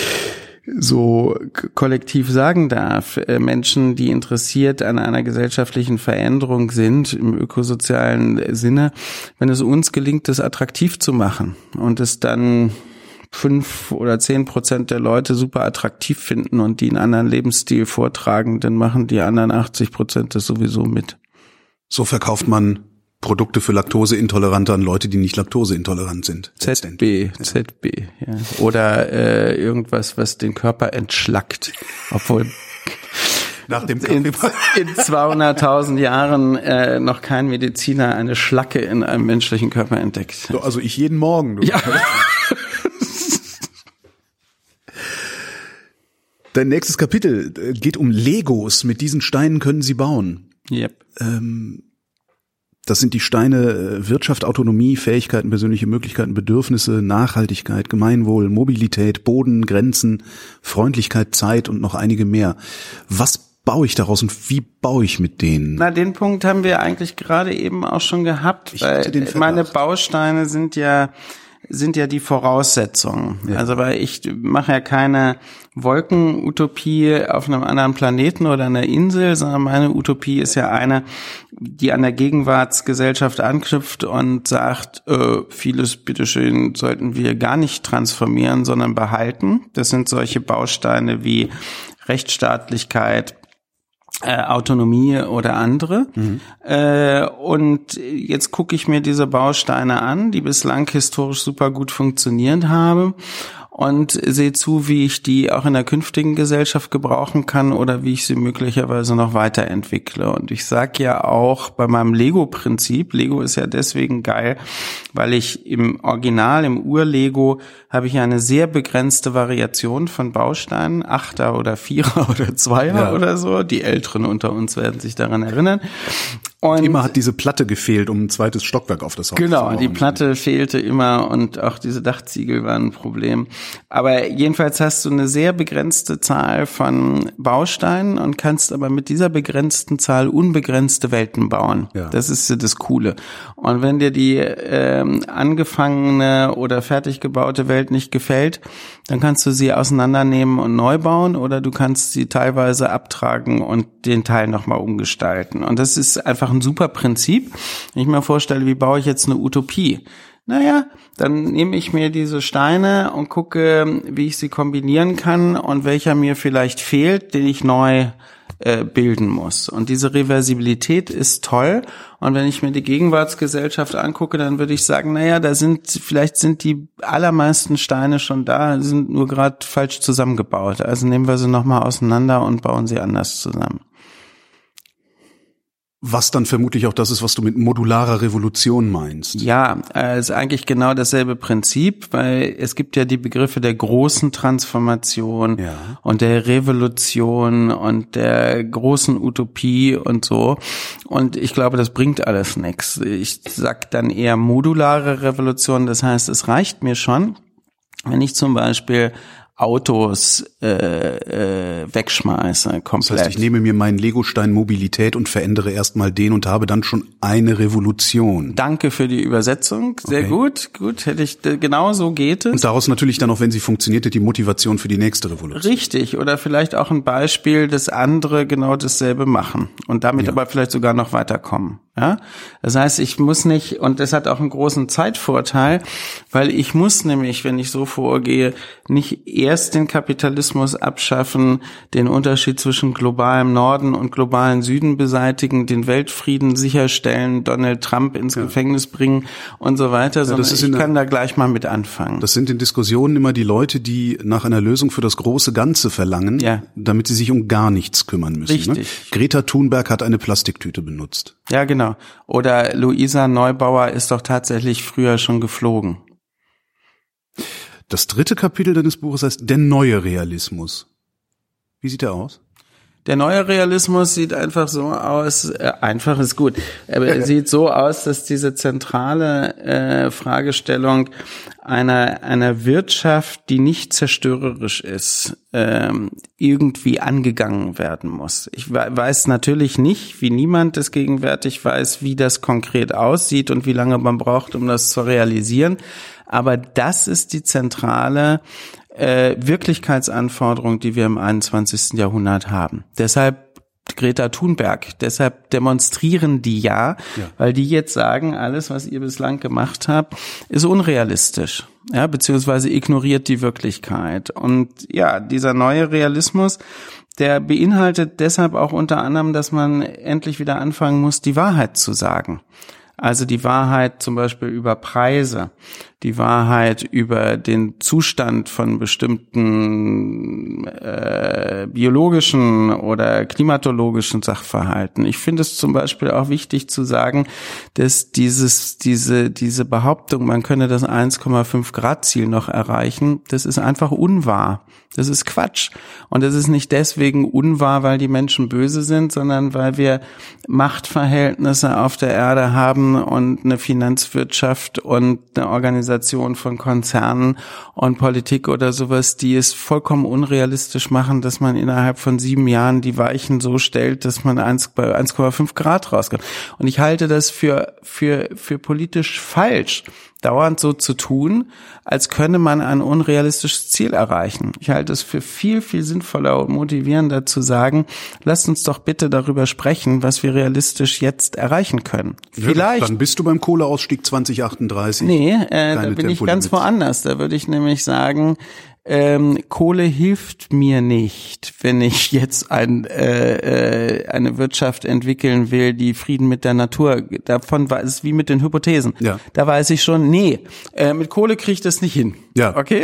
so kollektiv sagen darf, Menschen, die interessiert an einer gesellschaftlichen Veränderung sind, im ökosozialen Sinne, wenn es uns gelingt, das attraktiv zu machen und es dann fünf oder zehn Prozent der Leute super attraktiv finden und die einen anderen Lebensstil vortragen, dann machen die anderen achtzig Prozent das sowieso mit. So verkauft man Produkte für Laktoseintolerante an Leute, die nicht laktoseintolerant sind. Z B, Z B, ja. Oder äh, irgendwas, was den Körper entschlackt, obwohl nach dem in, in zweihunderttausend Jahren äh, noch kein Mediziner eine Schlacke in einem menschlichen Körper entdeckt. Also ich jeden Morgen. Du. Ja. Dein nächstes Kapitel geht um Legos. Mit diesen Steinen können sie bauen. Yep. Ähm, das sind die Steine Wirtschaft, Autonomie, Fähigkeiten, persönliche Möglichkeiten, Bedürfnisse, Nachhaltigkeit, Gemeinwohl, Mobilität, Boden, Grenzen, Freundlichkeit, Zeit und noch einige mehr. Was baue ich daraus und wie baue ich mit denen? Na, den Punkt haben wir eigentlich gerade eben auch schon gehabt, Ich weil hatte den Verdacht. meine Bausteine sind ja sind ja die Voraussetzungen. Ja. Also weil ich mache ja keine Wolkenutopie auf einem anderen Planeten oder einer Insel, sondern meine Utopie ist ja eine, die an der Gegenwartsgesellschaft anknüpft und sagt, äh, vieles, bitteschön, sollten wir gar nicht transformieren, sondern behalten. Das sind solche Bausteine wie Rechtsstaatlichkeit, Äh, Autonomie oder andere. Mhm. Äh, und jetzt gucke ich mir diese Bausteine an, die bislang historisch super gut funktioniert haben und sehe zu, wie ich die auch in der künftigen Gesellschaft gebrauchen kann oder wie ich sie möglicherweise noch weiterentwickle. Und ich sage ja auch bei meinem Lego-Prinzip, Lego ist ja deswegen geil, weil ich im Original, im Ur-Lego, habe ich eine sehr begrenzte Variation von Bausteinen, Achter oder Vierer oder Zweier ja. oder so. Die Älteren unter uns werden sich daran erinnern. Und immer hat diese Platte gefehlt, um ein zweites Stockwerk auf das Haus genau, zu bauen. Genau, die Platte fehlte immer und auch diese Dachziegel waren ein Problem. Aber jedenfalls hast du eine sehr begrenzte Zahl von Bausteinen und kannst aber mit dieser begrenzten Zahl unbegrenzte Welten bauen. Ja. Das ist das Coole. Und wenn dir die ähm, angefangene oder fertig gebaute Welt nicht gefällt, dann kannst du sie auseinandernehmen und neu bauen oder du kannst sie teilweise abtragen und den Teil nochmal umgestalten. Und das ist einfach ein super Prinzip. Wenn ich mir vorstelle, wie baue ich jetzt eine Utopie? Naja, dann nehme ich mir diese Steine und gucke, wie ich sie kombinieren kann und welcher mir vielleicht fehlt, den ich neu äh, bilden muss. Und diese Reversibilität ist toll. Und wenn ich mir die Gegenwartsgesellschaft angucke, dann würde ich sagen, naja, da sind, vielleicht sind die allermeisten Steine schon da, sind nur gerade falsch zusammengebaut. Also nehmen wir sie nochmal auseinander und bauen sie anders zusammen. Was dann vermutlich auch das ist, was du mit modularer Revolution meinst. Ja, es ist eigentlich genau dasselbe Prinzip, weil es gibt ja die Begriffe der großen Transformation ja. und der Revolution und der großen Utopie und so. Und ich glaube, das bringt alles nichts. Ich sag dann eher modulare Revolution. Das heißt, es reicht mir schon, wenn ich zum Beispiel Autos äh, äh, wegschmeiße, komplett. Das heißt, ich nehme mir meinen Legostein Mobilität und verändere erstmal den und habe dann schon eine Revolution. Danke für die Übersetzung, sehr okay. gut, gut, hätte ich, genau so geht es. Und daraus natürlich dann auch, wenn sie funktioniert, die Motivation für die nächste Revolution. Richtig, oder vielleicht auch ein Beispiel, dass andere genau dasselbe machen und damit ja. aber vielleicht sogar noch weiterkommen. Ja, das heißt, ich muss nicht, und das hat auch einen großen Zeitvorteil, weil ich muss nämlich, wenn ich so vorgehe, nicht erst den Kapitalismus abschaffen, den Unterschied zwischen globalem Norden und globalen Süden beseitigen, den Weltfrieden sicherstellen, Donald Trump ins ja. Gefängnis bringen und so weiter, ja, sondern ich kann da gleich mal mit anfangen. Das sind in Diskussionen immer die Leute, die nach einer Lösung für das große Ganze verlangen, ja. damit sie sich um gar nichts kümmern müssen. Richtig. Ne? Greta Thunberg hat eine Plastiktüte benutzt. Ja, genau. Oder Luisa Neubauer ist doch tatsächlich früher schon geflogen. Das dritte Kapitel deines Buches heißt Der neue Realismus. Wie sieht der aus? Der neue Realismus sieht einfach so aus, äh, einfach ist gut, aber er sieht so aus, dass diese zentrale äh, Fragestellung einer einer Wirtschaft, die nicht zerstörerisch ist, ähm, irgendwie angegangen werden muss. Ich weiß natürlich nicht, wie niemand es gegenwärtig weiß, wie das konkret aussieht und wie lange man braucht, um das zu realisieren, aber das ist die zentrale Äh, Wirklichkeitsanforderung, die wir im einundzwanzigsten Jahrhundert haben. Deshalb Greta Thunberg, deshalb demonstrieren die ja, ja, weil die jetzt sagen, alles, was ihr bislang gemacht habt, ist unrealistisch, ja, beziehungsweise ignoriert die Wirklichkeit. Und ja, dieser neue Realismus, der beinhaltet deshalb auch unter anderem, dass man endlich wieder anfangen muss, die Wahrheit zu sagen. Also die Wahrheit zum Beispiel über Preise, die Wahrheit über den Zustand von bestimmten äh, biologischen oder klimatologischen Sachverhalten. Ich finde es zum Beispiel auch wichtig zu sagen, dass dieses diese diese Behauptung, man könne das eins Komma fünf Grad Ziel noch erreichen, das ist einfach unwahr. Das ist Quatsch. Und das ist nicht deswegen unwahr, weil die Menschen böse sind, sondern weil wir Machtverhältnisse auf der Erde haben und eine Finanzwirtschaft und eine Organisation von Konzernen und Politik oder sowas, die es vollkommen unrealistisch machen, dass man innerhalb von sieben Jahren die Weichen so stellt, dass man eins bei eins Komma fünf Grad rauskommt. Und ich halte das für, für, für politisch falsch, dauernd so zu tun, als könne man ein unrealistisches Ziel erreichen. Ich halte es für viel, viel sinnvoller und motivierender zu sagen, lasst uns doch bitte darüber sprechen, was wir realistisch jetzt erreichen können. Ja, Vielleicht. Dann bist du beim Kohleausstieg zwanzig achtunddreißig. Nee, äh, da bin ich ganz woanders. Da würde ich nämlich sagen, Ähm, Kohle hilft mir nicht, wenn ich jetzt ein, äh, äh, eine Wirtschaft entwickeln will, die Frieden mit der Natur, davon war es wie mit den Hypothesen. Ja. Da weiß ich schon, nee, äh, mit Kohle kriege ich das nicht hin. Ja. Okay?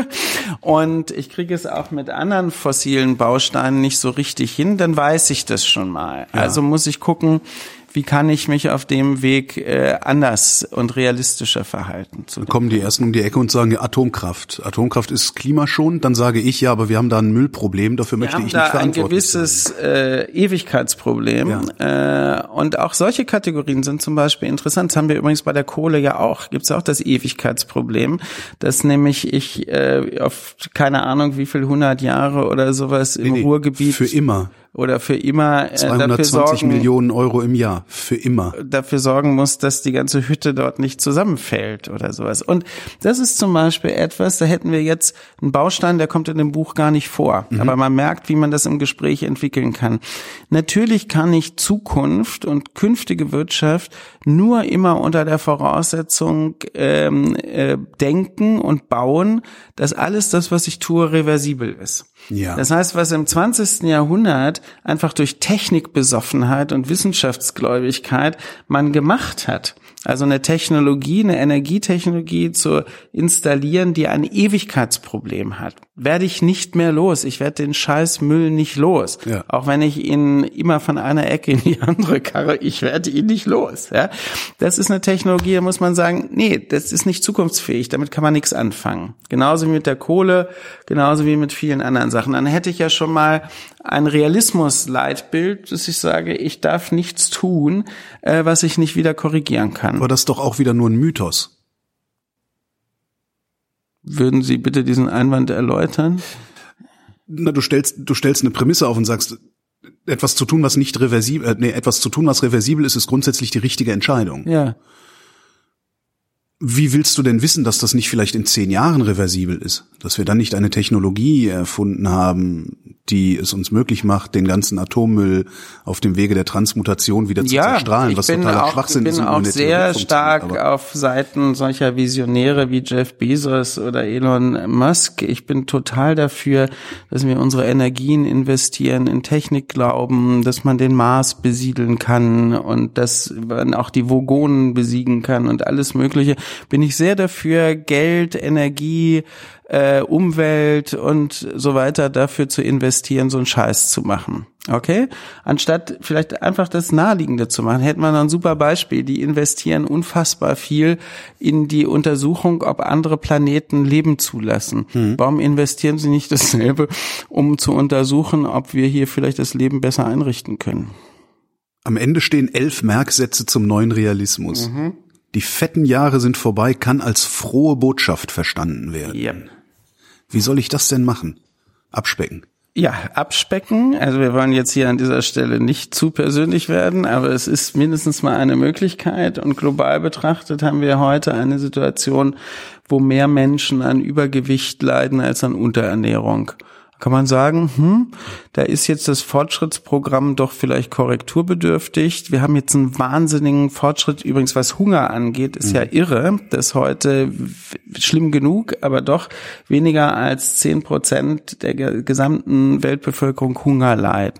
Und ich kriege es auch mit anderen fossilen Bausteinen nicht so richtig hin, dann weiß ich das schon mal. Ja. Also muss ich gucken, wie kann ich mich auf dem Weg äh, anders und realistischer verhalten? Dann kommen die Ersten um die Ecke und sagen, ja, Atomkraft. Atomkraft ist klimaschonend. Dann sage ich, ja, aber wir haben da ein Müllproblem, dafür wir möchte ich nicht da verantwortlich sein. Wir haben ein gewisses äh, Ewigkeitsproblem. Ja. Äh, und auch solche Kategorien sind zum Beispiel interessant. Das haben wir übrigens bei der Kohle ja auch. Gibt es auch das Ewigkeitsproblem, dass nämlich ich äh, auf keine Ahnung wie viel hundert Jahre oder sowas im nee, nee, Ruhrgebiet für immer oder für immer äh, zweihundertzwanzig dafür sorgen, Millionen Euro im Jahr, für immer. Dafür sorgen muss, dass die ganze Hütte dort nicht zusammenfällt oder sowas. Und das ist zum Beispiel etwas, da hätten wir jetzt einen Baustein, der kommt in dem Buch gar nicht vor. Mhm. Aber man merkt, wie man das im Gespräch entwickeln kann. Natürlich kann ich Zukunft und künftige Wirtschaft nur immer unter der Voraussetzung ähm, äh, denken und bauen, dass alles das, was ich tue, reversibel ist. Ja. Das heißt, was im zwanzigsten Jahrhundert einfach durch Technikbesoffenheit und Wissenschaftsgläubigkeit man gemacht hat, also eine Technologie, eine Energietechnologie zu installieren, die ein Ewigkeitsproblem hat, werde ich nicht mehr los. Ich werde den scheiß Müll nicht los. Ja. Auch wenn ich ihn immer von einer Ecke in die andere karre, ich werde ihn nicht los. Ja? Das ist eine Technologie, da muss man sagen, nee, das ist nicht zukunftsfähig, damit kann man nichts anfangen. Genauso wie mit der Kohle, genauso wie mit vielen anderen Sachen. Dann hätte ich ja schon mal ein Realismus-Leitbild, dass ich sage, ich darf nichts tun, äh, was ich nicht wieder korrigieren kann. Aber das ist doch auch wieder nur ein Mythos. Würden Sie bitte diesen Einwand erläutern? Na, du stellst, du stellst eine Prämisse auf und sagst, etwas zu tun, was nicht reversibel, äh, nee, etwas zu tun, was reversibel ist, ist grundsätzlich die richtige Entscheidung. Ja. Wie willst du denn wissen, dass das nicht vielleicht in zehn Jahren reversibel ist? Dass wir dann nicht eine Technologie erfunden haben, die es uns möglich macht, den ganzen Atommüll auf dem Wege der Transmutation wieder zu ja, zerstrahlen, was totaler auch, Schwachsinn ist. Ich bin auch sehr stark auf Seiten solcher Visionäre wie Jeff Bezos oder Elon Musk. Ich bin total dafür, dass wir unsere Energien investieren, in Technik glauben, dass man den Mars besiedeln kann und dass man auch die Vogonen besiegen kann und alles Mögliche. Bin ich sehr dafür, Geld, Energie, äh, Umwelt und so weiter dafür zu investieren, so einen Scheiß zu machen. Okay? Anstatt vielleicht einfach das Naheliegende zu machen, hätte man ein super Beispiel. Die investieren unfassbar viel in die Untersuchung, ob andere Planeten Leben zulassen. Hm. Warum investieren sie nicht dasselbe, um zu untersuchen, ob wir hier vielleicht das Leben besser einrichten können? Am Ende stehen elf Merksätze zum neuen Realismus. Mhm. Die fetten Jahre sind vorbei, kann als frohe Botschaft verstanden werden. Ja. Wie soll ich das denn machen? Abspecken. Ja, abspecken. Also wir wollen jetzt hier an dieser Stelle nicht zu persönlich werden, aber es ist mindestens mal eine Möglichkeit. Und global betrachtet haben wir heute eine Situation, wo mehr Menschen an Übergewicht leiden als an Unterernährung. Kann man sagen, hm, da ist jetzt das Fortschrittsprogramm doch vielleicht korrekturbedürftig. Wir haben jetzt einen wahnsinnigen Fortschritt. Übrigens, was Hunger angeht, ist mhm. ja irre, dass heute schlimm genug, aber doch weniger als zehn Prozent der gesamten Weltbevölkerung Hunger leiden.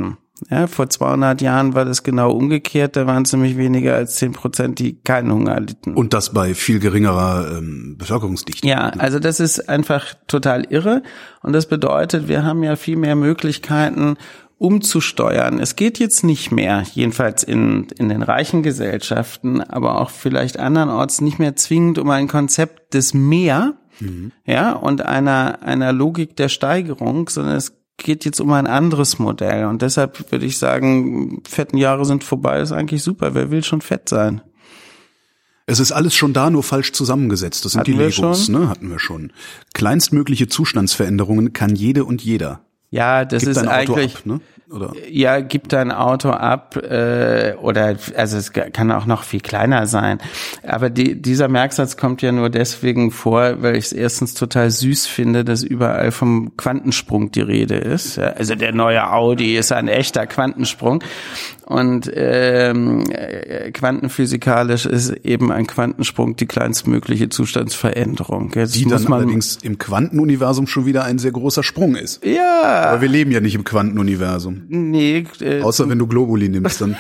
Ja, vor zweihundert Jahren war das genau umgekehrt. Da waren es nämlich weniger als zehn Prozent, die keinen Hunger litten. Und das bei viel geringerer ähm, Bevölkerungsdichte. Ja, also das ist einfach total irre. Und das bedeutet, wir haben ja viel mehr Möglichkeiten, umzusteuern. Es geht jetzt nicht mehr, jedenfalls in, in den reichen Gesellschaften, aber auch vielleicht andernorts nicht mehr zwingend um ein Konzept des Mehr, mhm. ja, und einer, einer Logik der Steigerung, sondern es geht jetzt um ein anderes Modell. Und deshalb würde ich sagen, fetten Jahre sind vorbei, ist eigentlich super. Wer will schon fett sein? Es ist alles schon da, nur falsch zusammengesetzt. Das sind Hatten die Legos, wir ne? Hatten wir schon. Kleinstmögliche Zustandsveränderungen kann jede und jeder. Ja, das Gibt ist dein Auto eigentlich ab, ne? Oder? Ja, gib dein Auto ab äh, oder also es kann auch noch viel kleiner sein. Aber die, dieser Merksatz kommt ja nur deswegen vor, weil ich es erstens total süß finde, dass überall vom Quantensprung die Rede ist. Also der neue Audi ist ein echter Quantensprung. Und ähm, quantenphysikalisch ist eben ein Quantensprung die kleinstmögliche Zustandsveränderung. Jetzt die muss dann man allerdings im Quantenuniversum schon wieder ein sehr großer Sprung ist. Ja. Aber wir leben ja nicht im Quantenuniversum. Nee. Äh, Außer wenn du Globuli nimmst, dann.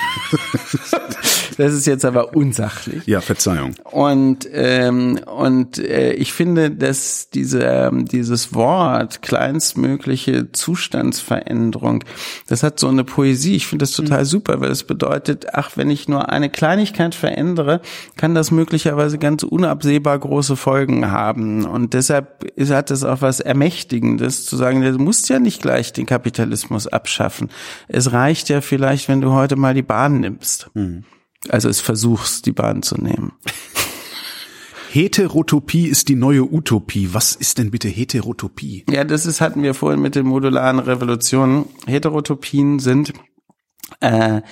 Das ist jetzt aber unsachlich. Ja, Verzeihung. Und ähm, und äh, ich finde, dass diese dieses Wort kleinstmögliche Zustandsveränderung, das hat so eine Poesie. Ich finde das total mhm. super, weil es bedeutet, ach, wenn ich nur eine Kleinigkeit verändere, kann das möglicherweise ganz unabsehbar große Folgen haben. Und deshalb ist, hat es auch was Ermächtigendes, zu sagen, du musst ja nicht gleich den Kapitalismus abschaffen. Es reicht ja vielleicht, wenn du heute mal die Bahn nimmst. Mhm. Also es versuchst, die Bahn zu nehmen. Heterotopie ist die neue Utopie. Was ist denn bitte Heterotopie? Ja, das ist, hatten wir vorhin mit den modularen Revolutionen. Heterotopien sind äh,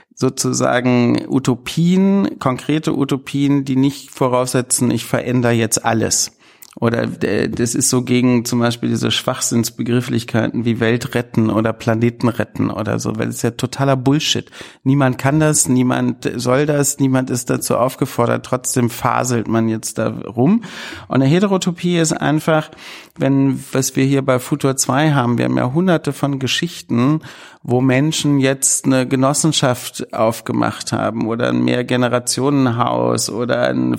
sozusagen Utopien, konkrete Utopien, die nicht voraussetzen, ich verändere jetzt alles. Oder das ist so gegen zum Beispiel diese Schwachsinnsbegrifflichkeiten wie Welt retten oder Planeten retten oder so, weil es ist ja totaler Bullshit. Niemand kann das, niemand soll das, niemand ist dazu aufgefordert, trotzdem faselt man jetzt da rum. Und eine Heterotopie ist einfach, wenn, was wir hier bei Futur zwei haben, wir haben ja hunderte von Geschichten, wo Menschen jetzt eine Genossenschaft aufgemacht haben oder ein Mehrgenerationenhaus oder ein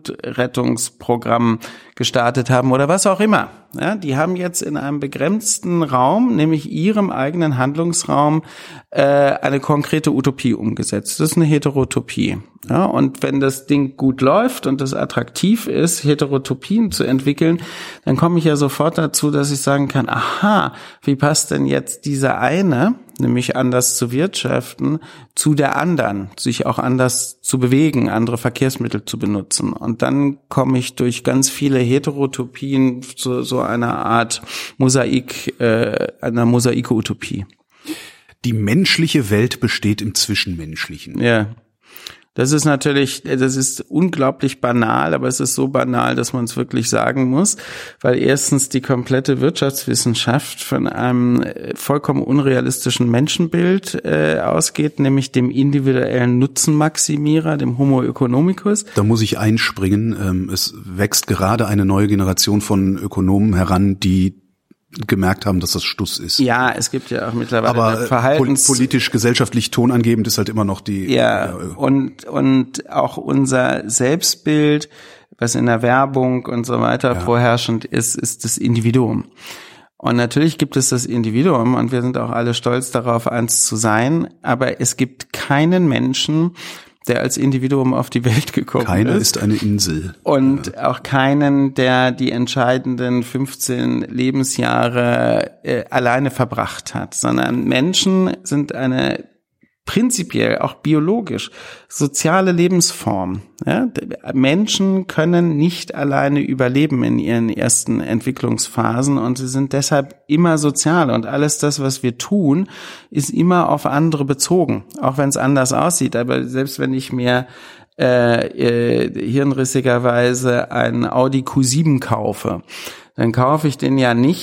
Food-Rettungsprogramm gestartet haben oder was auch immer. Ja, die haben jetzt in einem begrenzten Raum, nämlich ihrem eigenen Handlungsraum, äh, eine konkrete Utopie umgesetzt. Das ist eine Heterotopie. Ja, und wenn das Ding gut läuft und es attraktiv ist, Heterotopien zu entwickeln, dann komme ich ja sofort dazu, dass ich sagen kann, aha, wie passt denn jetzt diese eine, nämlich anders zu wirtschaften, zu der anderen, sich auch anders zu bewegen, andere Verkehrsmittel zu benutzen. Und dann komme ich durch ganz viele Heterotopien zu so einer Art Mosaik, äh, einer Mosaik-Utopie. Die menschliche Welt besteht im Zwischenmenschlichen. Ja. Das ist natürlich, das ist unglaublich banal, aber es ist so banal, dass man es wirklich sagen muss, weil erstens die komplette Wirtschaftswissenschaft von einem vollkommen unrealistischen Menschenbild äh, ausgeht, nämlich dem individuellen Nutzenmaximierer, dem Homo economicus. Da muss ich einspringen. Es wächst gerade eine neue Generation von Ökonomen heran, die gemerkt haben, dass das Stuss ist. Ja, es gibt ja auch mittlerweile aber Verhaltens... politisch, gesellschaftlich tonangebend ist halt immer noch die... Ja, äh, und und auch unser Selbstbild, was in der Werbung und so weiter ja. vorherrschend ist, ist das Individuum. Und natürlich gibt es das Individuum und wir sind auch alle stolz darauf, eins zu sein, aber es gibt keinen Menschen, der als Individuum auf die Welt gekommen Keiner ist. ist eine Insel. Und ja. auch keinen, der die entscheidenden fünfzehn Lebensjahre äh, alleine verbracht hat, sondern Menschen sind eine prinzipiell, auch biologisch, soziale Lebensform. Ja? Menschen können nicht alleine überleben in ihren ersten Entwicklungsphasen und sie sind deshalb immer sozial und alles das, was wir tun, ist immer auf andere bezogen, auch wenn es anders aussieht. Aber selbst wenn ich mir äh, äh, hirnrissigerweise einen Audi Q sieben kaufe, dann kaufe ich den ja nicht,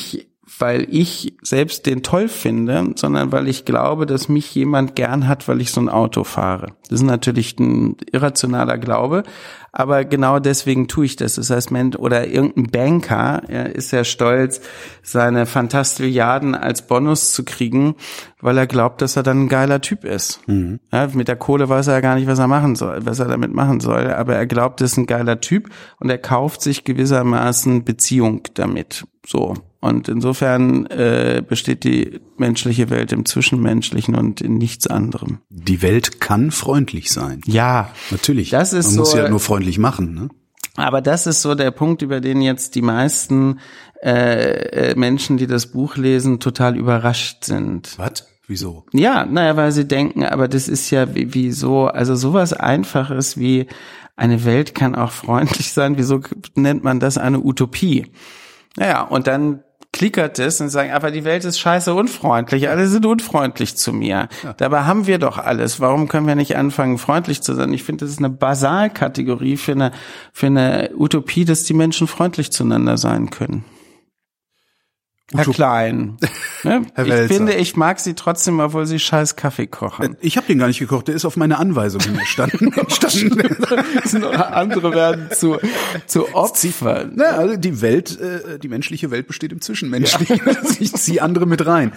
weil ich selbst den toll finde, sondern weil ich glaube, dass mich jemand gern hat, weil ich so ein Auto fahre. Das ist natürlich ein irrationaler Glaube, aber genau deswegen tue ich das. Das heißt, man, oder irgendein Banker, er ist ja stolz, seine Fantastilliarden als Bonus zu kriegen, weil er glaubt, dass er dann ein geiler Typ ist. Mhm. Ja, mit der Kohle weiß er ja gar nicht, was er machen soll, was er damit machen soll, aber er glaubt, er ist ein geiler Typ und er kauft sich gewissermaßen Beziehung damit. So. Und insofern äh, besteht die menschliche Welt im Zwischenmenschlichen und in nichts anderem. Die Welt kann freundlich sein. Ja. Natürlich. Das ist Man so, muss sie ja nur freundlich machen, ne? Aber das ist so der Punkt, über den jetzt die meisten äh, Menschen, die das Buch lesen, total überrascht sind. Was? Wieso? Ja, naja, weil sie denken, aber das ist ja wie, wie so, also sowas Einfaches wie eine Welt kann auch freundlich sein. Wieso nennt man das eine Utopie? Naja, und dann klickert es und sagen, aber die Welt ist scheiße unfreundlich, alle sind unfreundlich zu mir. Ja. Dabei haben wir doch alles. Warum können wir nicht anfangen, freundlich zu sein? Ich finde, das ist eine Basalkategorie für eine, für eine Utopie, dass die Menschen freundlich zueinander sein können. Herr Klein. Ne? Herr ich finde, ich mag sie trotzdem, obwohl sie scheiß Kaffee kochen. Ich habe den gar nicht gekocht, der ist auf meine Anweisung entstanden. Andere werden zu, zu Opfern. Na, also die Welt, äh, die menschliche Welt besteht im Zwischenmenschlichen. Ja. Ich ziehe andere mit rein.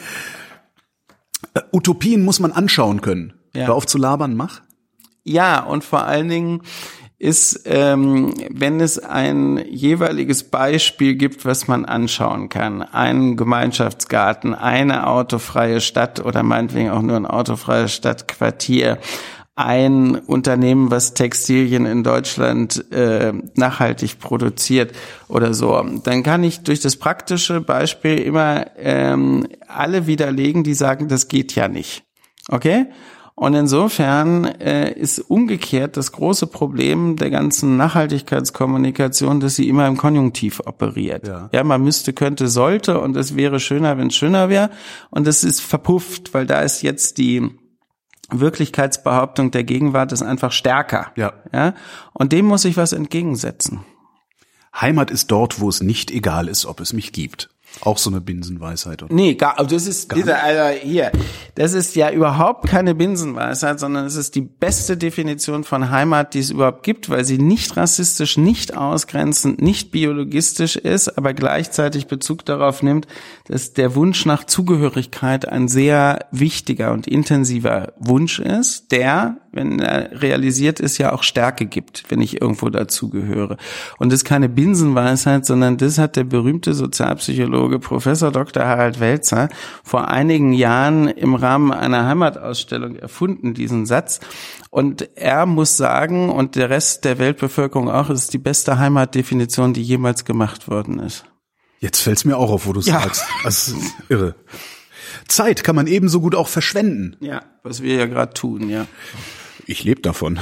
Äh, Utopien muss man anschauen können. Ja. Hör auf zu labern, mach. Ja, und vor allen Dingen ist, ähm, wenn es ein jeweiliges Beispiel gibt, was man anschauen kann, einen Gemeinschaftsgarten, eine autofreie Stadt oder meinetwegen auch nur ein autofreies Stadtquartier, ein Unternehmen, was Textilien in Deutschland äh, nachhaltig produziert oder so, dann kann ich durch das praktische Beispiel immer ähm, alle widerlegen, die sagen, das geht ja nicht. Okay? Und insofern äh, ist umgekehrt das große Problem der ganzen Nachhaltigkeitskommunikation, dass sie immer im Konjunktiv operiert. Ja, ja man müsste, könnte, sollte und es wäre schöner, wenn es schöner wäre. Und das ist verpufft, weil da ist jetzt die Wirklichkeitsbehauptung der Gegenwart ist einfach stärker. Ja. Ja. Und dem muss ich was entgegensetzen. Heimat ist dort, wo es nicht egal ist, ob es mich gibt. Auch so eine Binsenweisheit, oder? Nee, gar, das ist, diese, also hier, das ist ja überhaupt keine Binsenweisheit, sondern es ist die beste Definition von Heimat, die es überhaupt gibt, weil sie nicht rassistisch, nicht ausgrenzend, nicht biologistisch ist, aber gleichzeitig Bezug darauf nimmt, dass der Wunsch nach Zugehörigkeit ein sehr wichtiger und intensiver Wunsch ist, der, wenn er realisiert ist, ja auch Stärke gibt, wenn ich irgendwo dazugehöre. Und das ist keine Binsenweisheit, sondern das hat der berühmte Sozialpsychologe Professor Doktor Harald Welzer vor einigen Jahren im Rahmen einer Heimatausstellung erfunden, diesen Satz. Und er muss sagen, und der Rest der Weltbevölkerung auch, es ist die beste Heimatdefinition, die jemals gemacht worden ist. Jetzt fällt's mir auch auf, wo du ja. sagst. Das ist irre. Zeit kann man ebenso gut auch verschwenden. Ja, was wir ja gerade tun, ja. Ich lebe davon.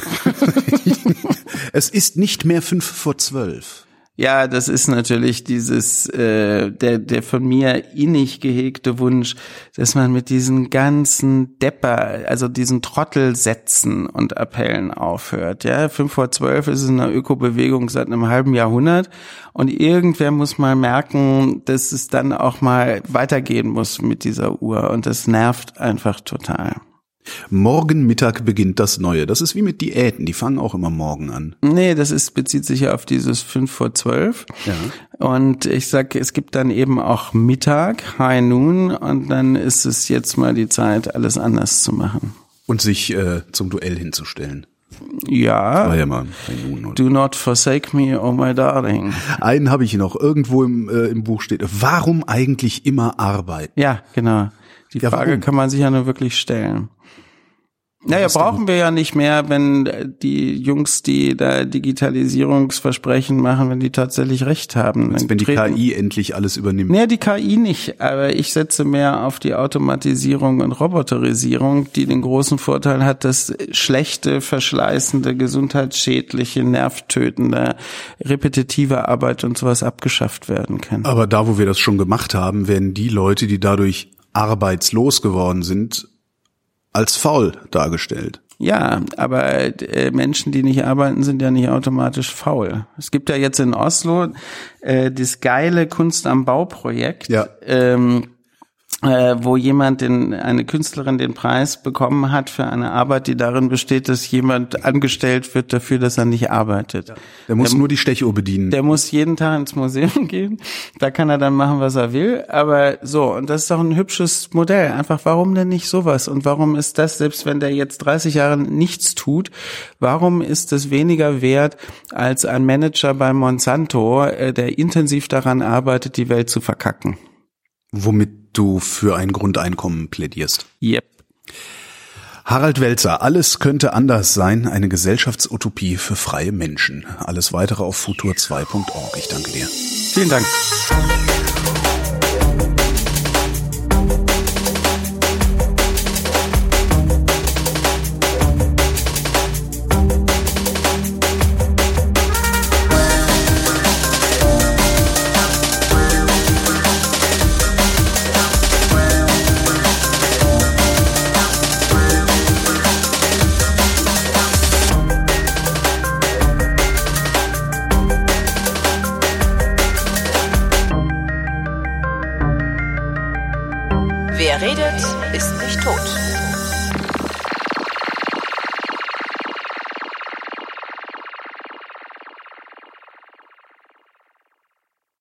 Es ist nicht mehr fünf vor zwölf. Ja, das ist natürlich dieses äh, der der von mir innig gehegte Wunsch, dass man mit diesen ganzen Depper, also diesen Trottelsätzen und Appellen aufhört. Ja, fünf vor zwölf ist in einer Ökobewegung seit einem halben Jahrhundert und irgendwer muss mal merken, dass es dann auch mal weitergehen muss mit dieser Uhr und das nervt einfach total. Morgen Mittag beginnt das Neue. Das ist wie mit Diäten, die fangen auch immer morgen an. Nee, das ist bezieht sich ja auf dieses fünf vor zwölf. Ja. Und ich sag, es gibt dann eben auch Mittag, High Noon, und dann ist es jetzt mal die Zeit, alles anders zu machen. Und sich äh, zum Duell hinzustellen. Ja. War ja mal High Noon, oder? Do not forsake me, oh my darling. Einen habe ich noch. Irgendwo im, äh, im Buch steht, warum eigentlich immer arbeiten? Ja, genau. Die ja, Frage warum? kann man sich ja nur wirklich stellen. Naja, brauchen wir ja nicht mehr, wenn die Jungs, die da Digitalisierungsversprechen machen, wenn die tatsächlich recht haben. Jetzt, wenn die K I endlich alles übernimmt. Nee, die K I nicht, aber ich setze mehr auf die Automatisierung und Roboterisierung, die den großen Vorteil hat, dass schlechte, verschleißende, gesundheitsschädliche, nervtötende, repetitive Arbeit und sowas abgeschafft werden kann. Aber da, wo wir das schon gemacht haben, werden die Leute, die dadurch arbeitslos geworden sind, als faul dargestellt. Ja, aber äh, Menschen, die nicht arbeiten, sind ja nicht automatisch faul. Es gibt ja jetzt in Oslo äh, das geile Kunst am Bau-Projekt, ja. ähm, äh, wo jemand, den, eine Künstlerin den Preis bekommen hat für eine Arbeit, die darin besteht, dass jemand angestellt wird dafür, dass er nicht arbeitet. Ja. Der muss der, nur die Stechuhr bedienen. Der muss jeden Tag ins Museum gehen, da kann er dann machen, was er will, aber so, und das ist doch ein hübsches Modell. Einfach, warum denn nicht sowas? Und warum ist das, selbst wenn der jetzt dreißig Jahre nichts tut, warum ist das weniger wert als ein Manager bei Monsanto, der intensiv daran arbeitet, die Welt zu verkacken? Womit du für ein Grundeinkommen plädierst. Yep. Harald Welzer, alles könnte anders sein, eine Gesellschaftsutopie für freie Menschen. Alles weitere auf futur zwei punkt org. Ich danke dir. Vielen Dank. Wer redet, ist nicht tot.